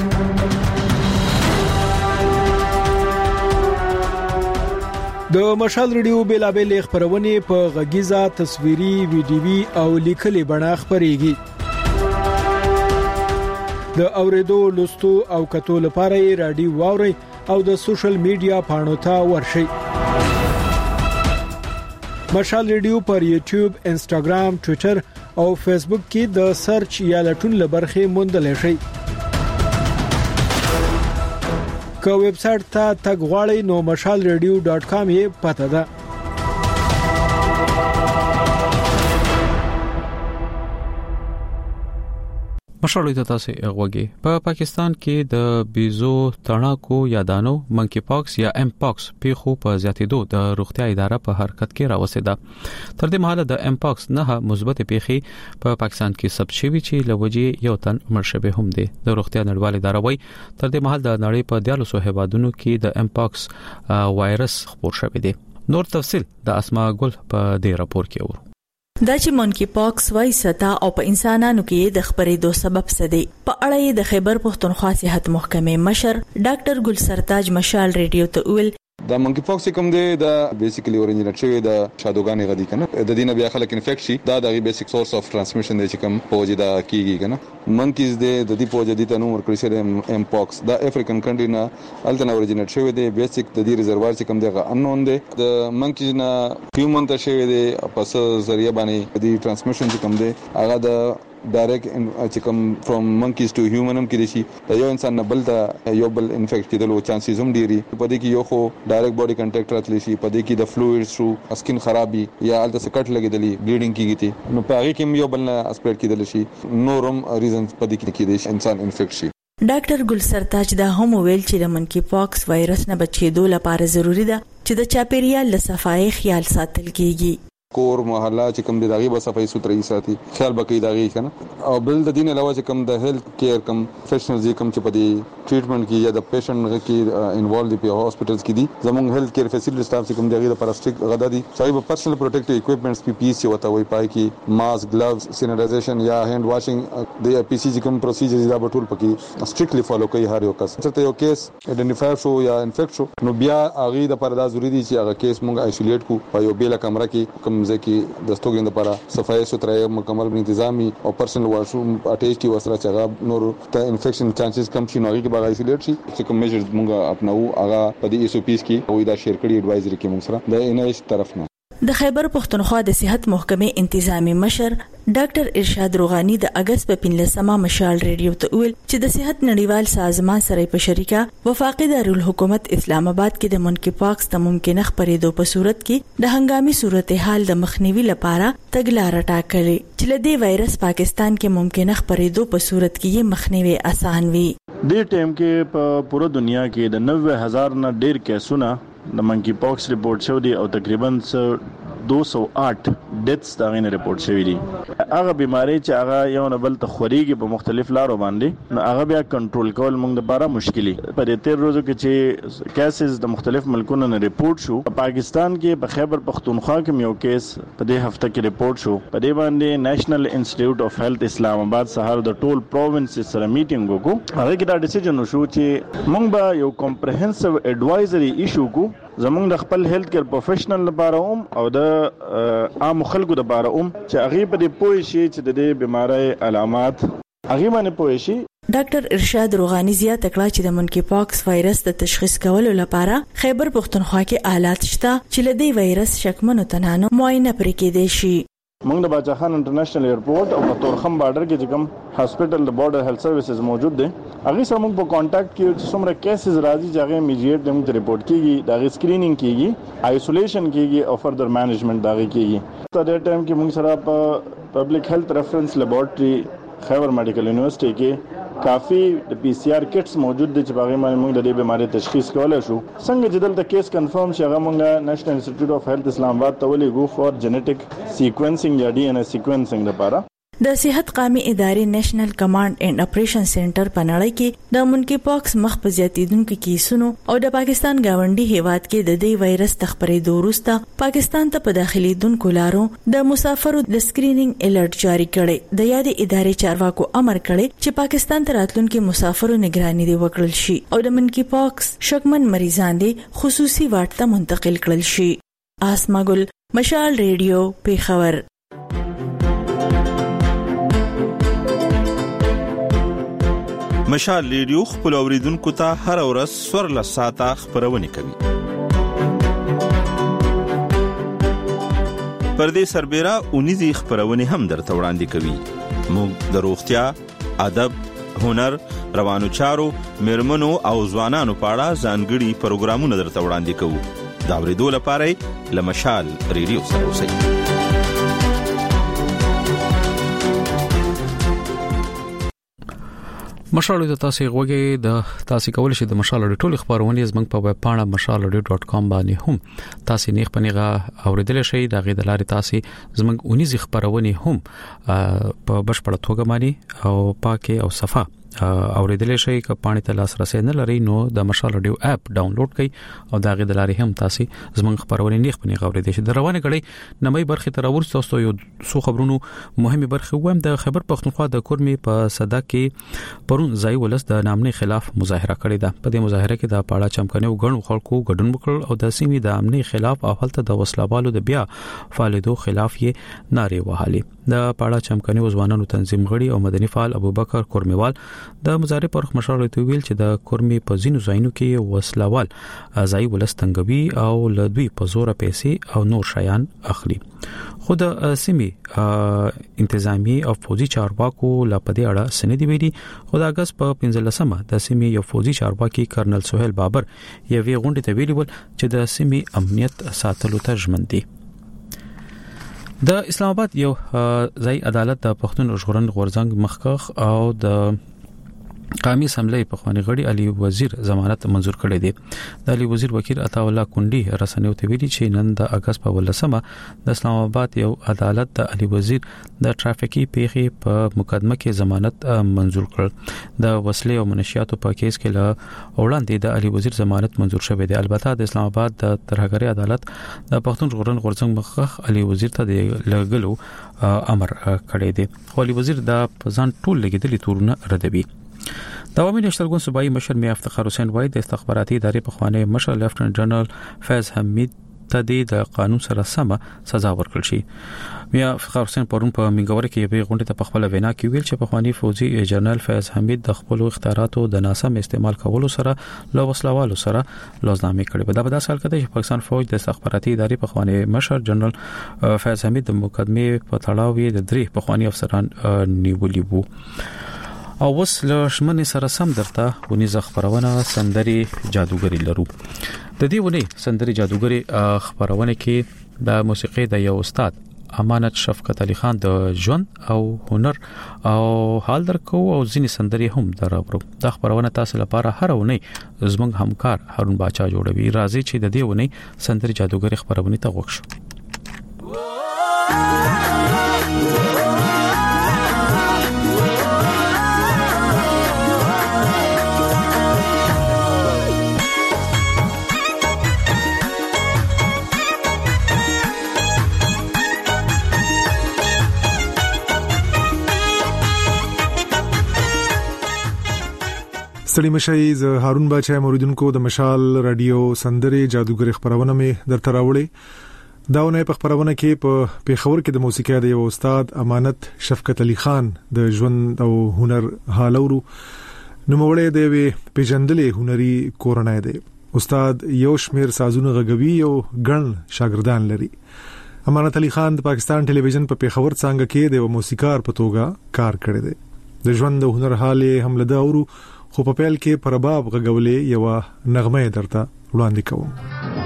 د مشال ریډیو بیلابل خبرونه په غږیزه تصویري ویډیوي او لیکلي بڼه خبريږي. د اوریدو لوستو او کتو لپاره رادیو واوري او د سوشل میډیا پاڼو ته ورشي. مشال ریډیو پر یوټیوب، انستګرام، ټوئیټر او فیسبوک کې د سرچ یا لټون لبرخه موندل شي. که ویب سټ ته تګ غواړئ نو مشال ریډیو ډاٹ کام یې پته ده. مشالوي ته تاسو غوږی په پاکستان کې د بیزو تڼاکو یا دانو منکی پاکس یا ام پاکس پیخو په زیاتېدو د روغتیا اداره په حرکت کې راوسیده. تر دې مهاله د ام پاکس نه مثبت پیخي په پا پاکستان کې ثبت شوی چې لوجې یو تن مرشبه هم دي. د روغتیا نړیوال اداره وایي تر دې مهاله د نړۍ په دیالسو هیوادونو کې د ام پاکس وایرس خپور شوی دی. نور تفصیل د اسماء ګل په دې راپور کې اورو. دا چې مونکی پاکس وای ستا او په انسانانو کې د خبرېدو سبب څه دی په اړه یې د خیبر پښتونخوا صحت محکمې مشر ډاکټر ګل سرتاج مشال ریډیو ته ویل دا منکی پاکس کوم دی دا بیسیکلی اورینجنیټ شوی د شادوګانې غدي کنه د دینه بیا خلک انفیکټ شي دا د بیسیک سورس اف ترانسمیشن دی چې کوم پوجي دا کیږي کنه منکیز دی د دې پوجي د تنو ورکړی شوی ام پاکس دا افریقن کنټری نه الټن اورینجنیټ شوی دی بیسیک د دې ریزروار چې کوم دی انون دی د منکیز نه هیومن ته شوی دی پس ذریعہ باندې د ترانسمیشن چې کوم دی هغه د ډایرکټ چې کوم فرام منکیز ټو هیومنم کې شي یو انسان نه بل ته یو بل انفیکټ کېدلو چانسز هم ډیری په دې کې یو خو ډایرکټ باډي کنټیکټ راتلی شي په دې کې د فلویډز شو سکین خرابي یا الته سکټ لګیدلی بلیډینګ کیږي نو په هغه کې یو بل نه اسپریډ کېدل شي نورم ریزنز په دې کې کېدل شي انسان انفیکټ شي. ډاکټر ګل سرتاج دا هم ویل چې د منکی پاکس وایرس نه بچیدو لپاره ضروری ده چې د چاپیریال له صفای خیال ساتل کیږي. کور محله چې کوم د دغه به صفای سوتري ساتي خیال بکې دغه کنه او بل د دین علاوه چې کوم د هیلث کیر کوم پروفیشنلز کوم چې په دې ټریټمنټ کې یا د پیشنټ کې انوالو دي په هاسپټلز کې دي زموږ هیلث کیر فیسیلیټي سټاف چې کوم دغه د پرستیک غدا دي صاحب پرسنل پروټیکټیو اکوپمنټس پی پی سی وته وي پای کې ماسک گلوز سینیټایزیشن یا هاند واشینګ د پی سی چې کوم پروسیجرز دا ټول پکې سټریکټلی فالو کوي هر یو کس چې یو کیس ایډنټیفای شو یا انفیکټ شو نو بیا هغه د پردا ضروری دي چې هغه کیس موږ آیسولیټ کو په یو بیل کمره کې کوم ځکه د ستوګین لپاره صفای سوترای مکمل انتظامی او پرسنل واشروم اٹیچ کی وسره چغه نور ته انفیکشن چانسز کم شي نوغي کې باغ ایسولیټ شي چې کوم میجرز مونږه اپناو هغه په دې ایس او پیز کې وې دا شیر کړي ایڈوایزري کې مونږ سره د انایش طرف نه. د خیبر پښتونخوا د صحت محکمې انتظامی مشر ډاکټر ارشاد روغانی د اگست په پنځلسمه مشال ریډیو ته ویل چې د صحت نړیوال سازمان سره په شریکه وفاقي دارالحکومت اسلام آباد کې د منکی پاکس د ممکنه خپرېدو په صورت کې د هنګامي صورتحال د مخنیوي لپاره تګلارې ټاکلې چې له دې وایرس پاکستان کې ممکنه خپرېدو په صورت کې یې مخنیوي آسان وي. دې ټیم کې په پوره دنیا کې د نوي هزار نه ډیر کیسونه د منکی پاکس رپورټ شو دي او تقریبا دو سو آٹھ ډیتس دا غینه رپورټ شوی دي. هغه بیماری چې هغه یو نه بل ته خوريږي په مختلف لارو باندې نو هغه بیا کنټرول کول موږ لپاره مشکلي په دې تیر ورځو کې چې کیسز د مختلف ملکونو نه رپورټ شو پاکستان کې په خیبر پختونخوا کې یو کیس په دې هفته کې رپورټ شو په دې باندې نېشنل انسټیټیوټ اف هیلث اسلام آباد سهار د ټول پروینس سره میټینګ وکړو هغه کې دا ډیسیژن وشو چې موږ به یو کمپریهنسیو ایڈوایزري ایشو کو زمونږ د خپل هیلث کیر پروفیشنل لپاره هم او د عام خلکو لپاره هم چې هغه په دې پوه شي چې د دې بیماری علامات هغه باندې پوه شي. ډاکټر ارشاد روغانی زیاته کړه چې د منکی پاکس وایرس د تشخیص کولو لپاره خیبر پښتونخوا کې آلات شته چې له دې وایرس شکمنو تنانو معاینه پرې کېدای شي. موږ د باچا خان انټرنیشنل ایرپورټ او په تورخم بارډر کې چې کوم هاسپټل د بارډر هیلث سرویسز موجود دي هغه سره موږ په کانټیکټ کې چې څومره کیسز راځي چې هغه امیډیټ د موږ رپورټ کیږي دا غي سکرینینګ کیږي آیسولیشن کیږي او فردر مینجمنٹ دا غي کیږي. په دې ټایم کې موږ سره په پبلک هیلث ریفرنس لیبارټري خیبر میډیکل یونیورسيټي کې کافي د پی سی آر کټس موجود دي چې باغې باندې موږ د دې بیماری تشخیص کولای شو. څنګه چې دلته کیس کنفرم شي هغه موږ نېشنل انسټیټیوټ اف هیلث اسلام آباد ته ولېږو فور جنیټک سیکوینسینګ یا ډي ان اے سیکوینسینګ لپاره. د صحت قومي ادارې نېشنل کمانډ اینڈ اپریشن سنټر په نړۍ کې د منکی پاکس مخ په زیاتیدونکو کیسونو او د پاکستان گاونډي هیواد کې د دې وایرس تخپرېدو وروسته پاکستان ته په داخليدونکو لارو د مسافرو د سکرینینګ الرټ جاری کړي. د یادې ادارې چارواکو امر کړي چې پاکستان ته راتلونکو مسافرو نگراني دی وکړل شي او د منکی پاکس شکمن مریضان دي خصوصي واټ ته منتقل کړل شي. اسما ګل مشال ریډیو پیښور. مشال ریډیو خپل اوریدونکو ته هر ورځ سور له ساعته خبرونه کوي. پردې سربېره اونیزي خبرونه هم درته وړاندې کوي. موږ د روغتیا، ادب، هنر، روانو چارو، میرمنو او ځوانانو په اړه ځانګړي پروګرامونه درته وړاندې کوو. دا ورېدو لپاره له مشال ریډیو سره اوسئ. مشال د تاسو غوږی د تاسو کول شي د مشال د ټولو خبرونه زمنګ په ویب پاڼه مشال رادیو ډاٹ کام باندې هم تاسو نه خپنیغه اوریدل شي د غي د لارې تاسو زمنګ اونیز خبرونه هم په بشپړ توګه باندې او پاکه او صفه اوریدل شي ک پانی ته لاس رسې نه لري نو د مشال رادیو اپ ډاونلوډ کړئ او دا غي د لارې هم تاسو زمنګ خبرونه نه خپنیغه اوریدل شي د روانه غړي نمای برخه تر ورسته تاسو یو سو خبرونو مهمه برخه ویم د خبر پښتونخوا د کورمي په صدا کې پرون ځای ولس د نامنې خلاف مظاهره کړې ده په دې مظاهره کې د پاړه چمکنه وګڼو خلکو ګډون وکړ او د سیمې د امنیت خلاف او حالت د وسلوالو د بیا فعالیتو خلاف یې نارې وهالي د پاړه چمکنه وزوانانو تنظیم غړي او مدني فعال ابوبکر کورمیوال د مظاهره پر مشورې ته ویل چې د کورمي په زینو ځایونو کې وسلوال ځای ولس تنګوي او لدوی په زور پیسې او نور شیان اخلي خود سیمي انتظامی او فوجي چارواکو لا پدې اړه سندې ویلي خود اگست په پنځلسمه د سیمي یو فوجي چارواکي کرنل سہیل بابر یوې غونډې ته ویلي ول چې د سیمي امنیت ساتلو ته ژمن دي د اسلام آباد یو ځای عدالت د پښتون ژغورن غورځنګ مخکخ او د قومي اسمبلی په خواني غړي علي وزیر ضمانت منزور کړی دی د علي وزیر وکیل عطا الله کونډي رسنیو ته ویلي چې نن د اگست په ولسمه د اسلام آباد یو عدالت د علي وزیر د ټرافیکي پیښې په مقدمه کې ضمانت منزور کړ د وسلې او منشیاتو په کیس کې له وړاندې د علي وزیر ضمانت منزور شوی دی البته د اسلام آباد د ترهګری عدالت د پښتون ژغورن غورځنګ مخخ علي وزیر ته د لګلو امر کړی دی خو علي وزیر د ځان ټول لګیدلي تورونه ردوي د عوامي نشترګون صوبایي مشر میا افتخار حسین وای د استخباراتي ادارې په خوانه مشر لیفټننټ جنرال فیض حمید ته د قانون سره سم سزا ورکړل شي میا افتخار حسین پرون په منګور کې یو غونډه ته په خپل وینا کې ویل چې په خواني فوجي جنرال فیض حمید د خپل اختیاراتو د ناسم استعمال کولو سره له وسلوالو سره لوزنامې کړې په دغه سال کې چې پاکستان فوج د استخباراتي ادارې په خوانه مشر جنرال فیض حمید د مقدمه په تړاو د درې په خواني افسران نیولي وو او وس له شمنې سره سم درته ونی ز خبرونه سندري جادوګری لرو د دې ونی سندري جادوګری خبرونه کې د موسیقي د یو استاد امانت شفقت علي خان د ژوند او هنر او حال درکو او ځینې سندري هم دراوړو د خبرونه تاسو لپاره هر ونی زموږ همکار هارون باچا جوړوي راځي چې د دې ونی سندري جادوګری خبرونه ته وښو ستړي مشي ز هارون باچا موریدونکو د مشال رادیو سندري جادوګر خبرونه مې درته راوړې داونه په خبرونه کې په پیښور کې د موسیقي د یو استاد امانت شفقت علي خان د ژوند او هنر حالورو نوموړی دی وی پیجندلې هنري کورنۍ دی استاد یو شمیر سازونه غږوي او ګڼ شاګردان لري امانت علي خان د پاکستان ټلویزیون په پیښور څنګه کې د موسیقار په توګه کار کړی دی د ژوند او هنر حال هم له دا ورو خو په پیل کې پر باب غږولې یو نغمه درته وړاندې کوم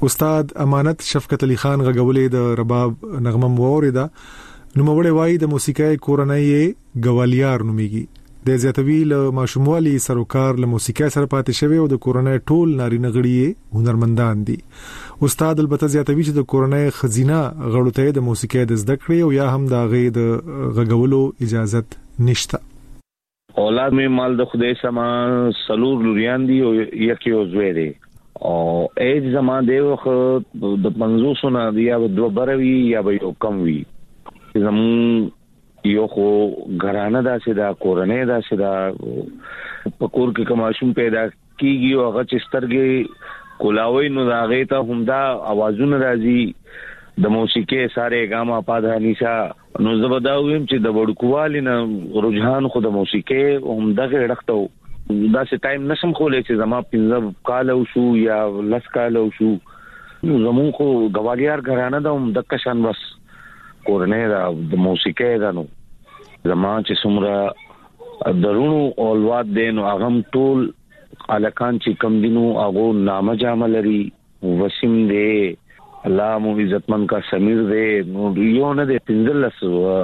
استاد امانت شفقت علي خان غغولې د رباب نغمه موریدا نو موړې وای د موسیقۍ کورنۍ غوالیار نوميږي د زیاتوی له ماشوموالي سروکار له موسیقۍ سره پاتې شوی او د کورنۍ ټول نارینه غړي هنرمندان دي. استاد البته زیاتوی چې د کورنۍ خزینه غړو ته د موسیقۍ د زده کړې او یا هم د غي د غغولو اجازت نشته. اولاد می مال د خدای سما سلور لوریان دي او یکي او زوی دي او ایج زما دی خو د پنځوس نه دی یا دوه بروي یا به یو کم وي. زمون یو خو غرانه دا چې دا کورنۍ دا چې دا پکور کې کماشوم پیدا کیږي او هغه چې سترګې کولاوي نو دا غي ته همدا आवाजونه راځي د موسیقي ساره ګاما پاده نشا نو زبداویم چې د وړکوالي نه رجحان خو د موسیقي همدغه ډختو دا چې ټایم نشم خولې چې زما پنځه کال او شو یا لس کال او شو نو زمون خو غوالیار غرانه دا هم د کشان بس کورنۍ دا د موسیقۍ دا نو زما چې څومره درونو اولواد دین او اغم ټول الکان چې کم دینو هغه نامه جامه لري وسیم دې الله مو عزتمن کا سمیر دې نو یو نه دې پنځلس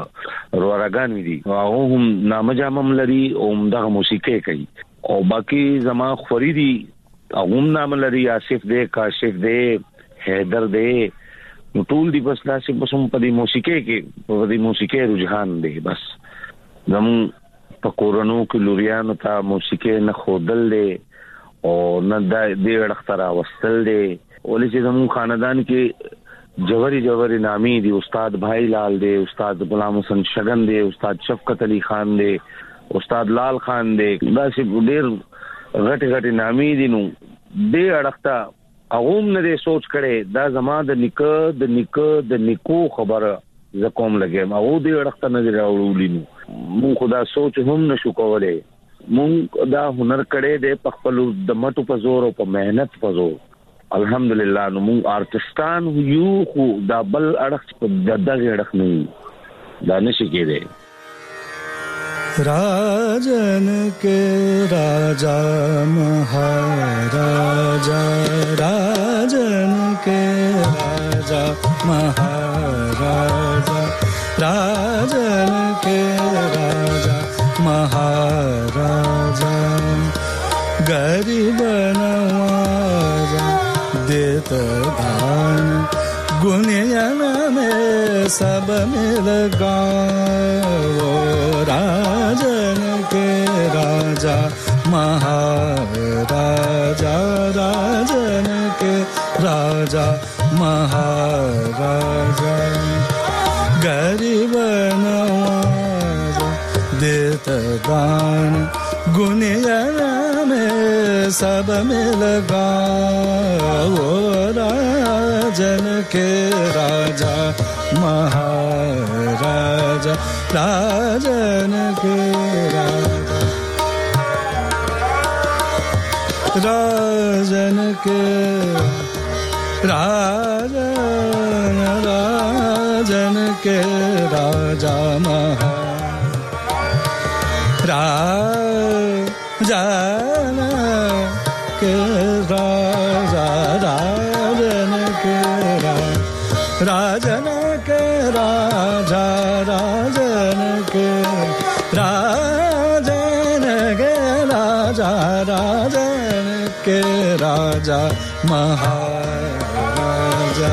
ورورګان دي هغه هم نامه جامه لري او دغه موسیقۍ کوي او باقی زما خوريدي هغه نامه لري آصف دې کاشف دې حیدر دې نو ټول دی بس لاسه بسم په دې موسیقۍ کې په دې موسیقۍ رجحان دی بس زمو په کورونو کې لوریانو ته موسیقۍ نه خودل دی او نه د دې اړخترا وستل دی ولې چې زمو خاندان کې جوهری جوهری نامي دي استاد بھائی لال دی استاد غلام حسن شگن دی استاد شفقت علي خان دی استاد لال خان دی دا چې ډېر غټ غټ نامي دي نو دې اړخته اغوم نه سوچ کړي دا زما د نیکه د نیکه د نیکو خبره ز کوم لګم او دې اړخته نه راوړولینو مون خدا سوچ هم نشو کولای مون دا هنر کړي د خپل د مټو په زور او په مهنت په زور الحمدلله نو مون آرټستان یو خو دا بل اړخ په دغه اړخ نه دا نشي کېده. राजन के राजा महाराजा राजन के राजा महाराजा राजन के राजा महाराजा गरीब नवाजा देत दान गुनियन में सब मिल गाओ राजन के राजा महाराजा राजन के राजा महाराजा गरीब नवाजा देत दान गुनियन में सब मिल गाओ राजन के राजा महाराजा राजन के राजा राजन के राजन राजन के राजा महा राजन के राजा राजन के राजन के राजा राजन के राजन के राजा राजन के राजा महाराजा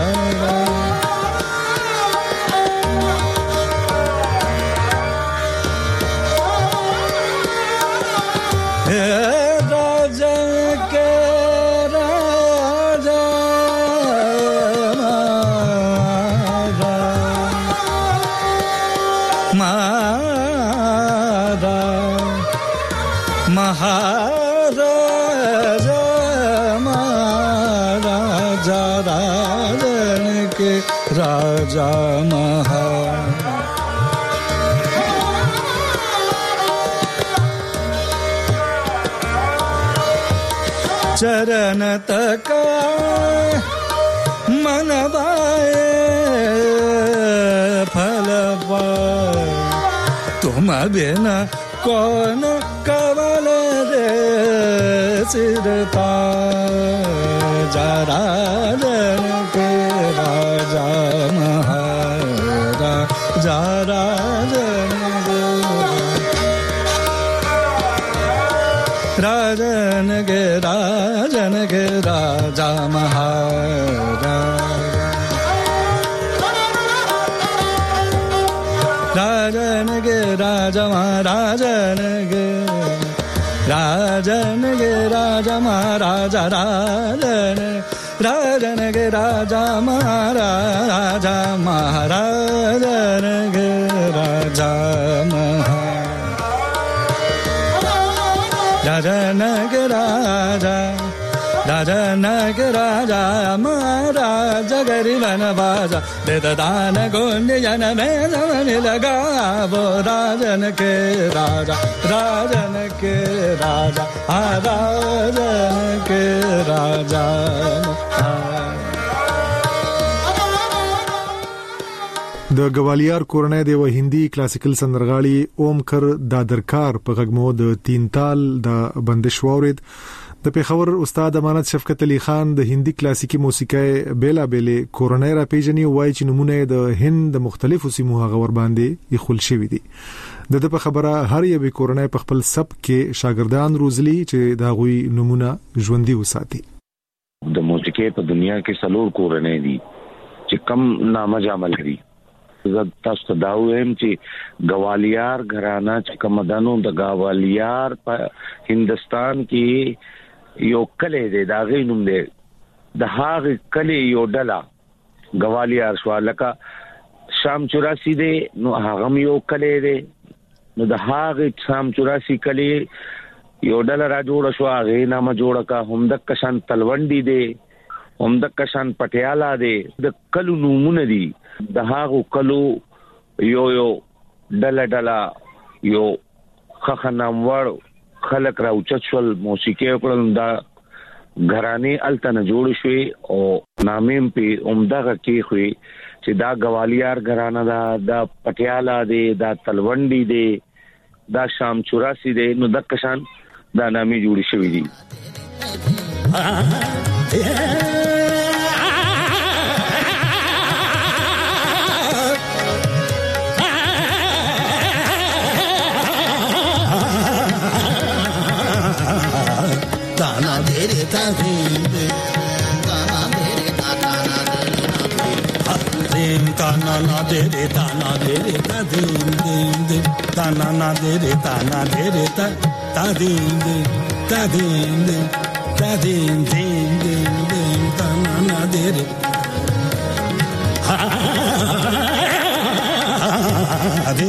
महाराजा महाराजा राजन के राजा महा चरण तक मन बाए फल पाए तुम बिना कौन कवल रे सिरता जरा राजा राजन गे राजन गे राजा महाराजा राजन गे राजा महाराजन गे राजन गे राजा महाराजा राजन राजन गे राजा महाराजा महाराजन गे राजा राजन गे राजा राजन गे राजा महाराजा गरीबन बाजा दे दान गोंद जन में जमन लगा वो राजन के राजा राजन के राजा आ राजन के राजा د ګوالیار کورنۍ د هندي کلاسیکل سندرغاړي اومکر دادرکار په غږمو د تین تال د بندش وورید د پیښور استاد امانت شفقت علي خان د هندي کلاسیکي موسیقۍ بیلا بیلې کورنۍ را پیژني وایي چې نمونه د هند د مختلفو سیمو هغه ور باندې یخل شوی دي د د په خبره هر یو کورنۍ په خپل سب کې شاګردان روزلي چې دا غوي نمونه ژوندۍ وساتي د موسیقۍ په دنیا کې څلور کورنۍ دي چې کم نامه جامل لري زه تاسو ته دا وایم چې ګوالیار غرانه چې کومدانو د ګوالیار په هندستان کې یو کله دی دا غینوم دی د هغه کله یو ډلا ګوالیار شو لکه شام چوراسی دی نو هغه یو کله دی نو د هغه شام چوراسی کله یو ډلا را جوړ شو هغه نامه جوړ کا هم د کشان تلونډي دی هم د کشان پټیالا دی د کلو نومونه دي د هغه کلو یو یو ډلا ډلا یو خخنامور خلق را اوچتشل موسیقي وکړل دا غرانه التن جوړ شوي او نامیم په عمدغه کې خوې چې دا ګوالیار غرانه دا د پټیالا دی دا تلونډي دی دا شام چوراسی دی نو د کشان دا نامې جوړ شوي دي ताना तेरे ताने ताना तेरे ताना तेरे ताना ना तेरे ताना तेरे ताने ताना ना तेरे ताना तेरे ता ताने ताने ताने ताना ना तेरे हा दे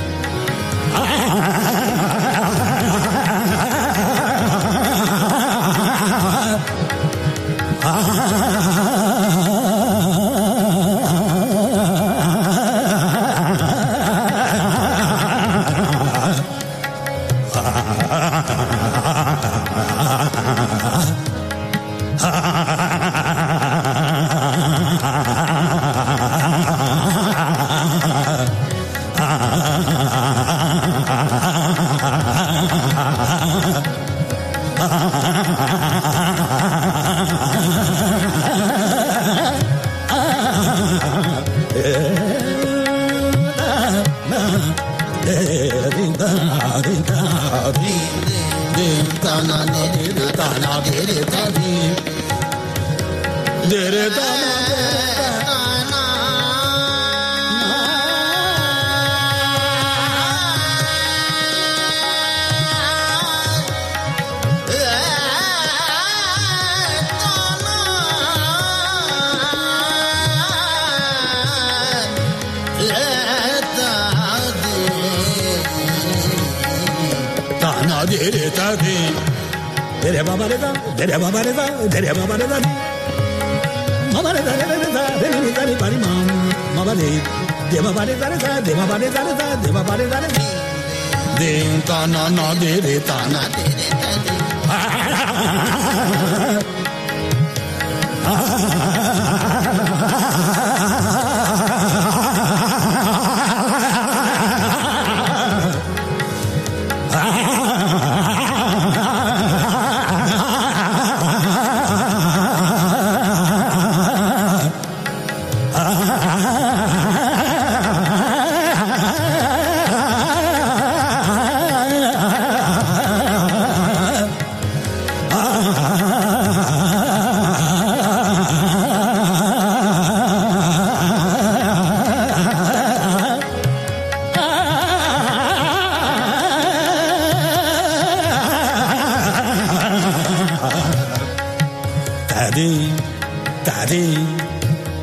Dere baba re da, dere baba re da, dere baba re da. Mama re da, re da, dere re da, re bari mam. Mama re, de baba re da, re da, de baba re da, re da, de baba re da, re. De ta na na de re ta na de re ta de.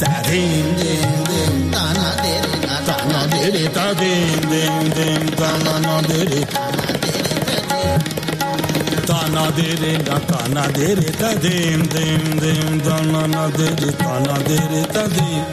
ta din din din ta na de re na ta na de re ta din din din ta na na de re ta na de re na ta na de re ta din din din ta na na de re ta na de re ta din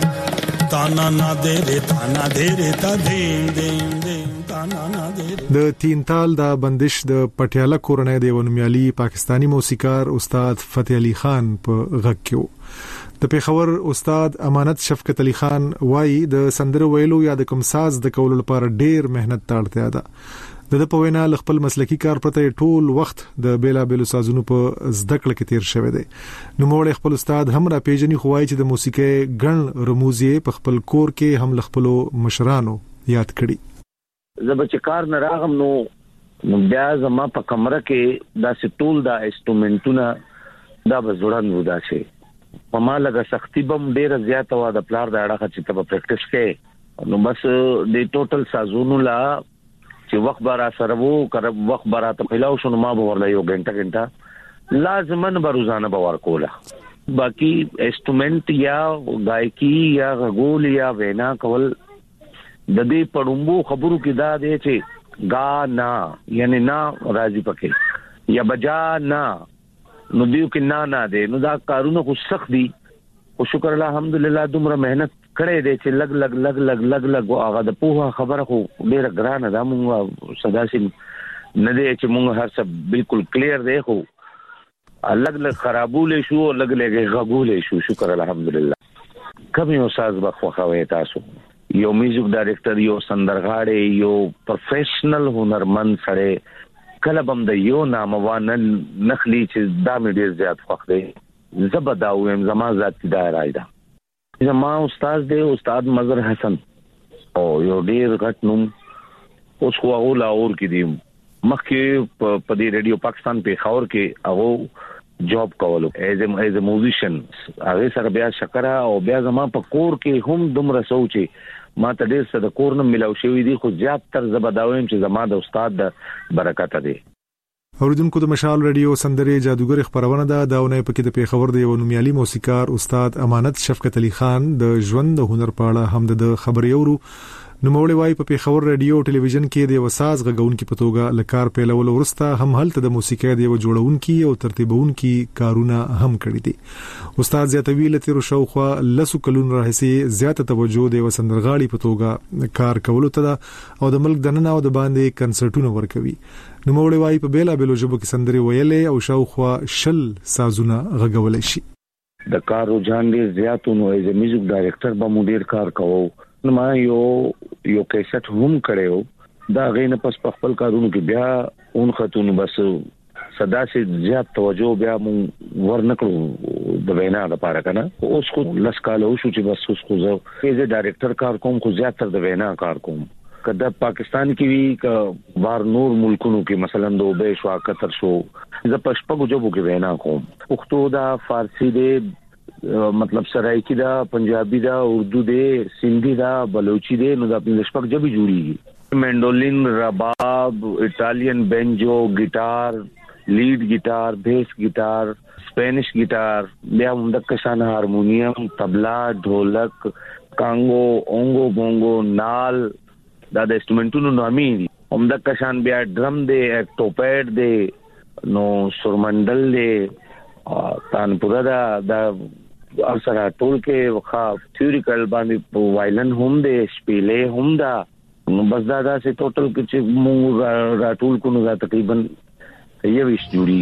ta na na de re ta na de re ta din din din ta na na de د تینتال دا بندش د پټیاله کورنۍ د ونمیالي پاکستانی موسیقار استاد فتح علي خان په غږ کې د پیښور استاد امانت شفقت علي خان وایي د سندرو ویلو یا د کوم ساز د کولو لپاره ډېر مهنت ته اړتیا ده. د په وینا خپل مسلکی کار پرته ټول وخت د بیلا بیلو سازونو په زده کړه کې تیر شوی دی. نو موږ خپل استاد هم را پیژني خو وایي چې د موسیقي ګڼ رموزي په خپل کور کې هم خپل مشرانو یاد کړي. زبر چې کار نه راغم نو نو بیا زما په کمره کې دا سټول دا انسټرومنټونه دا بزړن ودا شي په ما لګه سختي بم ډیره زیاته وا د پلار دا اړه چې ته پریکټیس کې نو بس د ټوټل سازونو لا چې وخت بارا سره وو کړه وخت بارا ته پهلاو شنو ما به ورلا یو غنټه غنټه لازمن به روزانه به ور کوله. باقي انسټرومنټ یا گایکی یا غول یا وینا کول د دې پړومبو خبرو کې دا دی چې غا نا یعنی نا راضي پکې یا بجا نا نو دیو کې نا نا دی نو دا کارونه خو سخت دي او شکر الحمدلله دومره مهنت کړې دي چې لګ لګ لګ لګ لګ لګ هغه د پوهه خبره خو ډیره ګرانه ده مونږ صدا سي نه دی چې مونږ هر څه بالکل کلیر دی خو لګ لګ خرابولې شو لګ لګ غغولې شو شکر الحمدلله. کوم یو ساز بخوخه تاسو یو میوزیک ډایرکټر یو سندرغاړی یو پروفیشنل هنرمند سره کله بم د یو ناموان نخلی چې دا مې ډیر زیات خوښ دی زبداوم زما ذاتی دا راځه زما استاد دی استاد مظهر حسن او یو ډیر غټ نوم اوس خو هغه لاور کې دی مخکې په دې رادیو پاکستان په خاور کې هغه جاب کولو ایز ا ایز ا میوزیشن هغه سره بیا شکر او بیا زما په کور کې هم دومره سوچي ما ته ډیر څه د کور نه ملاو شوی دی خو زیات تر زبداوم چې زما د استاد د برکت دی. اوریدونکو د مشال رادیو سندري جادوګر خبرونه ده داونه پکې د پیښور د ونمیالي موسیقار استاد امانت شفقت علي خان د ژوند د هنر په اړه هم د خبري اورو. نو مولوی وايي په پیښور رادیو ټلویزیون کې د وساز غږونکو په توګه لکار پیلول ورسته هم هلته د موسیقي د جوړونکو او ترتیبونکو کارونه هم کړی دي. استاد زیاتوی لته رو شوخه لسو کلون راهسي زیاته توجه د وسندرغاړي په توګه کار کولو ته او د ملک دننه او د باندې کنسرټونه ورکوي. نو مولوی وايي په بیلا بیلو ژبه کې سندري ویلې او شوخه شل سازونه غږول شي. د کار رجحان ډیر زیاتونو ایز میوزیک ډایرکټر به مدیر کار کوو ما یو یو کیسټ هم کړو دا غینه پس په خپل کارونو کې بیا اون خاتون بس صدا سي زیات توجه بیا مون ورنکړو د وینا لپاره کنه اوس خو لس کال شو چې بس اوس خو زه ایز ډایرکټر کار کوم خو زیات تر د وینا کار کوم کله پاکستان کې وی ک بار نور ملکونو کې مثلا دوبه شو قطر شو زه پښپغو جوبو کې وینا کوم پښتو دا فارسی دې مطلب سرایکی دا پنجابی دا اردو دے سندھی دا بلوچی دے نو دا پنځپک جبي جوړیږي مینډولین رباب ایټالین بنجو گیٹار لیڈ گیٹار بیس گیٹار اسپینش گیٹار بیا هم د کشان هارمونیم طبلا ढोलक کانګو اونګو بونګو نال دا د انسټرومنټونو نامي دي هم د کشان بیا ډرم دے اکټوپیډ دے نو سورمندل دے تانپورا دا دا اکثر ټول کې وخا تھیوریکل باندې وایلن هم دې شپېلې هم دا نو بس دا دا سه ټوټل کې چې موږ را ټول کو نو تقریبا یو ویش جوړي.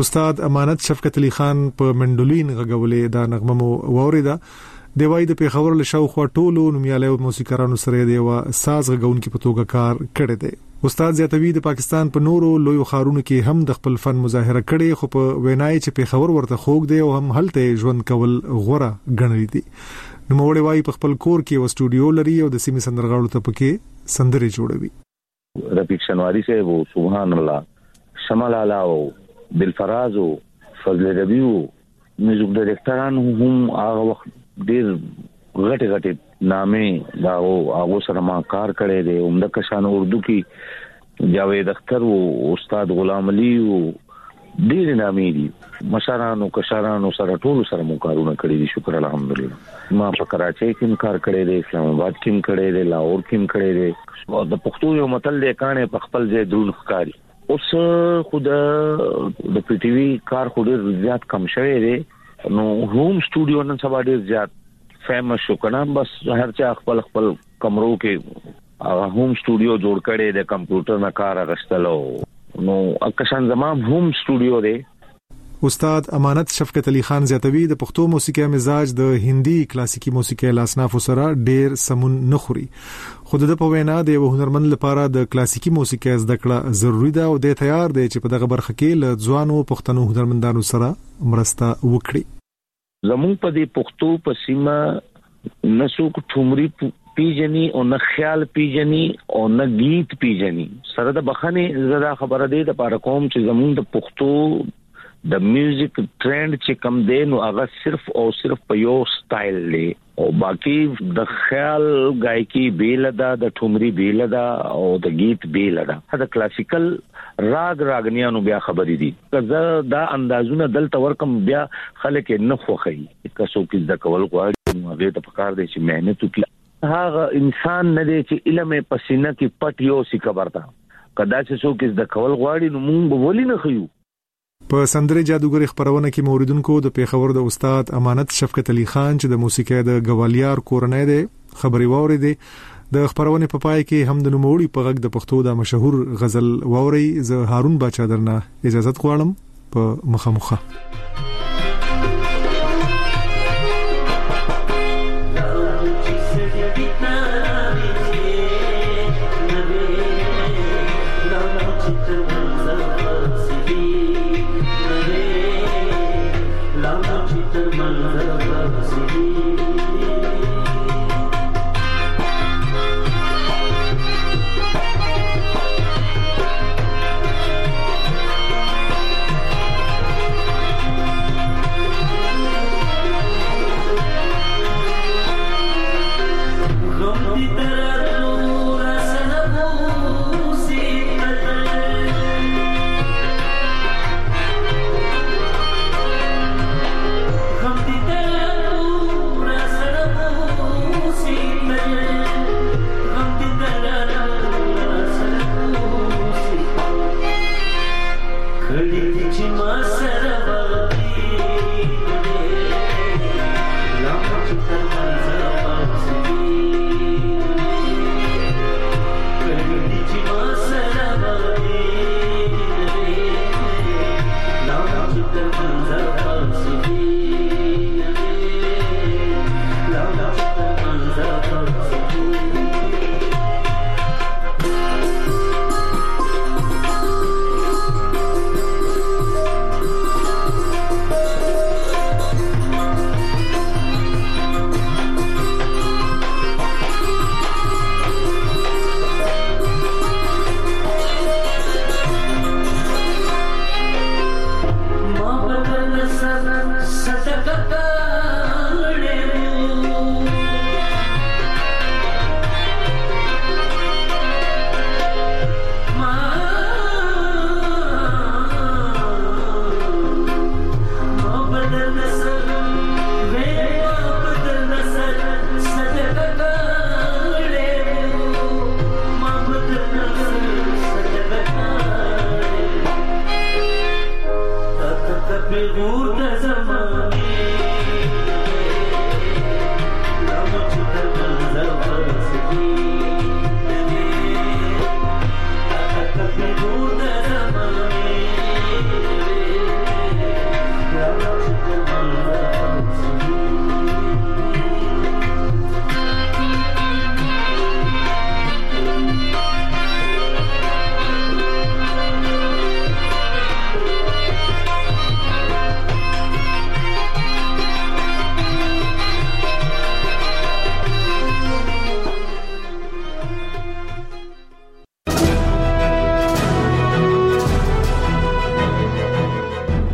استاد امانت شفقت علي خان په منډولین غږولې دا نغمه مو ووریدا د وای د پیښور له شاوخوا ټولو نومیاله موسیقارانو سره دی او ساز غږونکو په توګه کار کړی دی. استاد زیاتوی د پاکستان په نورو لویو ښارونو کې هم د خپل فن مظاهره کړي خو په وینای چې پیښور ورته خوګ دی او هم هلته ژوند کول غوړه غنړي دي. نو موړې وای په خپل کور کې و سټوډیو لري او د سیمې سندرغاړو ته پکې سندري جوړوي. رفیق شنواری سے وہ سبحان الله شمال علاو دلفراز او فضل ربیع میوزیک ډایریکټران هم هغه وخت ډیر غټ غټ نامې دا او هغه سره ما کار کړی دی. عمده کشان اردو کې جاوید اختر او استاد غلام علي او ډیر نامې دي مشرانو کشرانو سره ټول سره مو کارونه کړی دي. شکر الحمدلله. ما په کراچۍ کې کار کړی دی، اسلام آباد کې کړی دی، لاهور کې کړی دی. د پښتو یو متل دی کانه په خپل ځای درون ښکاری. اوس خو د پی ټی وی کار خو ډیر زیات کم شوی دی. نو هوم سټوډیو نن سبا ډیر زیات فیمس شو کنه. بس هر چا خپل خپل کمرو کې هغه هوم سټوډیو جوړ کړي د کمپیوټر نه کار غشتلو. نو اکشان زمام هوم سټوډیو دی. استاد امانت شفقت علي خان زیاتوی د پښتو موسیقي مزاج د هندي کلاسیکي موسیقي لاصناف سره ډیر سمون نخوري. خود د په وینا د هنرمند لپاره د کلاسیکي موسیقي زده کړه ضروری ده او د تیار دی چې په دغه برخه کې له ځوانو پښتنو هنرمندانو سره مرسته وکړي. زمون په دې پښتو په سیمه نسوک ټومري پیجنی او نه خیال پیجنی او نه گیت پیجنی. سره د بخنه زړه خبره دی د پاره کوم چې زمون د پښتو د میوزیک ټرند چې کم دی نو هغه صرف او صرف په یو سټایل دی او باقی د خیال گایکی بیل ده، د ټومري بیل ده او د گیت بیل ده. دا کلاسیکل راګ راګنیانو بیا خبرې دي. کزه دا اندازونه دلته ورکم بیا خلک نه خوخی. کسو کې د کول غواړي نو هغه ته پکار دی چې مهنت وکړي. هغه انسان نه دی چې علم پسینه کې پټ یو سی خبرتا. کدا چې څوک د کول غواړي نو مونږ ولې نه خيو. په سندري جادوګر خبرونه کې موریدونکو د پیښور د استاد امانت شفقت علي خان چې د موسیقي د غوالیار کورنۍ دی خبري ووري دی. د خبرونه په پای کې هم د نوموړي په غږ د پښتو د مشهور غزل ووري. زه هارون باچا درنه اجازه غواړم په مخامخه.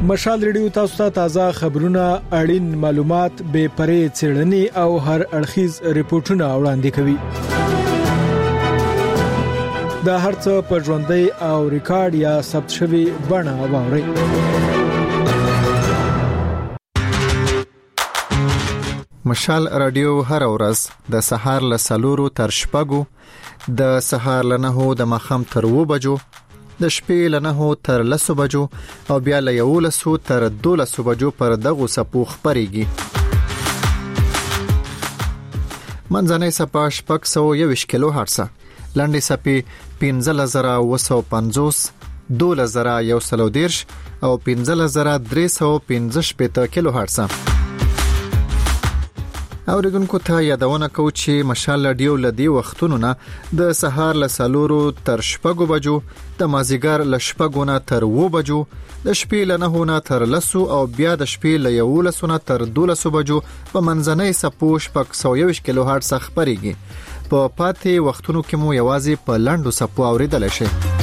مشال ریډیو تاسو ته تازه خبرونه، اړین معلومات، بې پرې څېړنې او هر اړخیز ریپورتونه وړاندې کوي. دا هرڅه په ژوندۍ او ریکارډ یا ثبت شوی بڼه واورئ. مشال رادیو هر ورځ د سهار له سلورو تر شپږو، د سهار له نهو د ماښام تر اوو بجو، د شپې له نهو تر لسو بجو او بیا له یولسو تر دولسو بجو پر دغو څپو خپرېږي. منځنۍ څپه شپږ سوه یوویشت کیلو هرټزه، لنډې څپې پنځلس زره اوه سوه پنځوس، دولس زره یو سل او دېرش او پنځلس زره درې سوه پنځه شپېته کیلو هرټزه. اوریدونکو ته یادونه کوو چې مشال رادیو له دې وختونو نه د سهار له سلورو تر شپږو بجو، د مازیګر له شپږو نه تر اوو بجو، د شپې له نهو نه تر لسو او بیا د شپې له یولسو نه تر دولسو بجو په منځنۍ څپو شپږ سوه یوویشت کیلو هرټز خپرېږي. په پاتې وختونو کې مو یوازې په لنډو څپو اوریدلی شئ.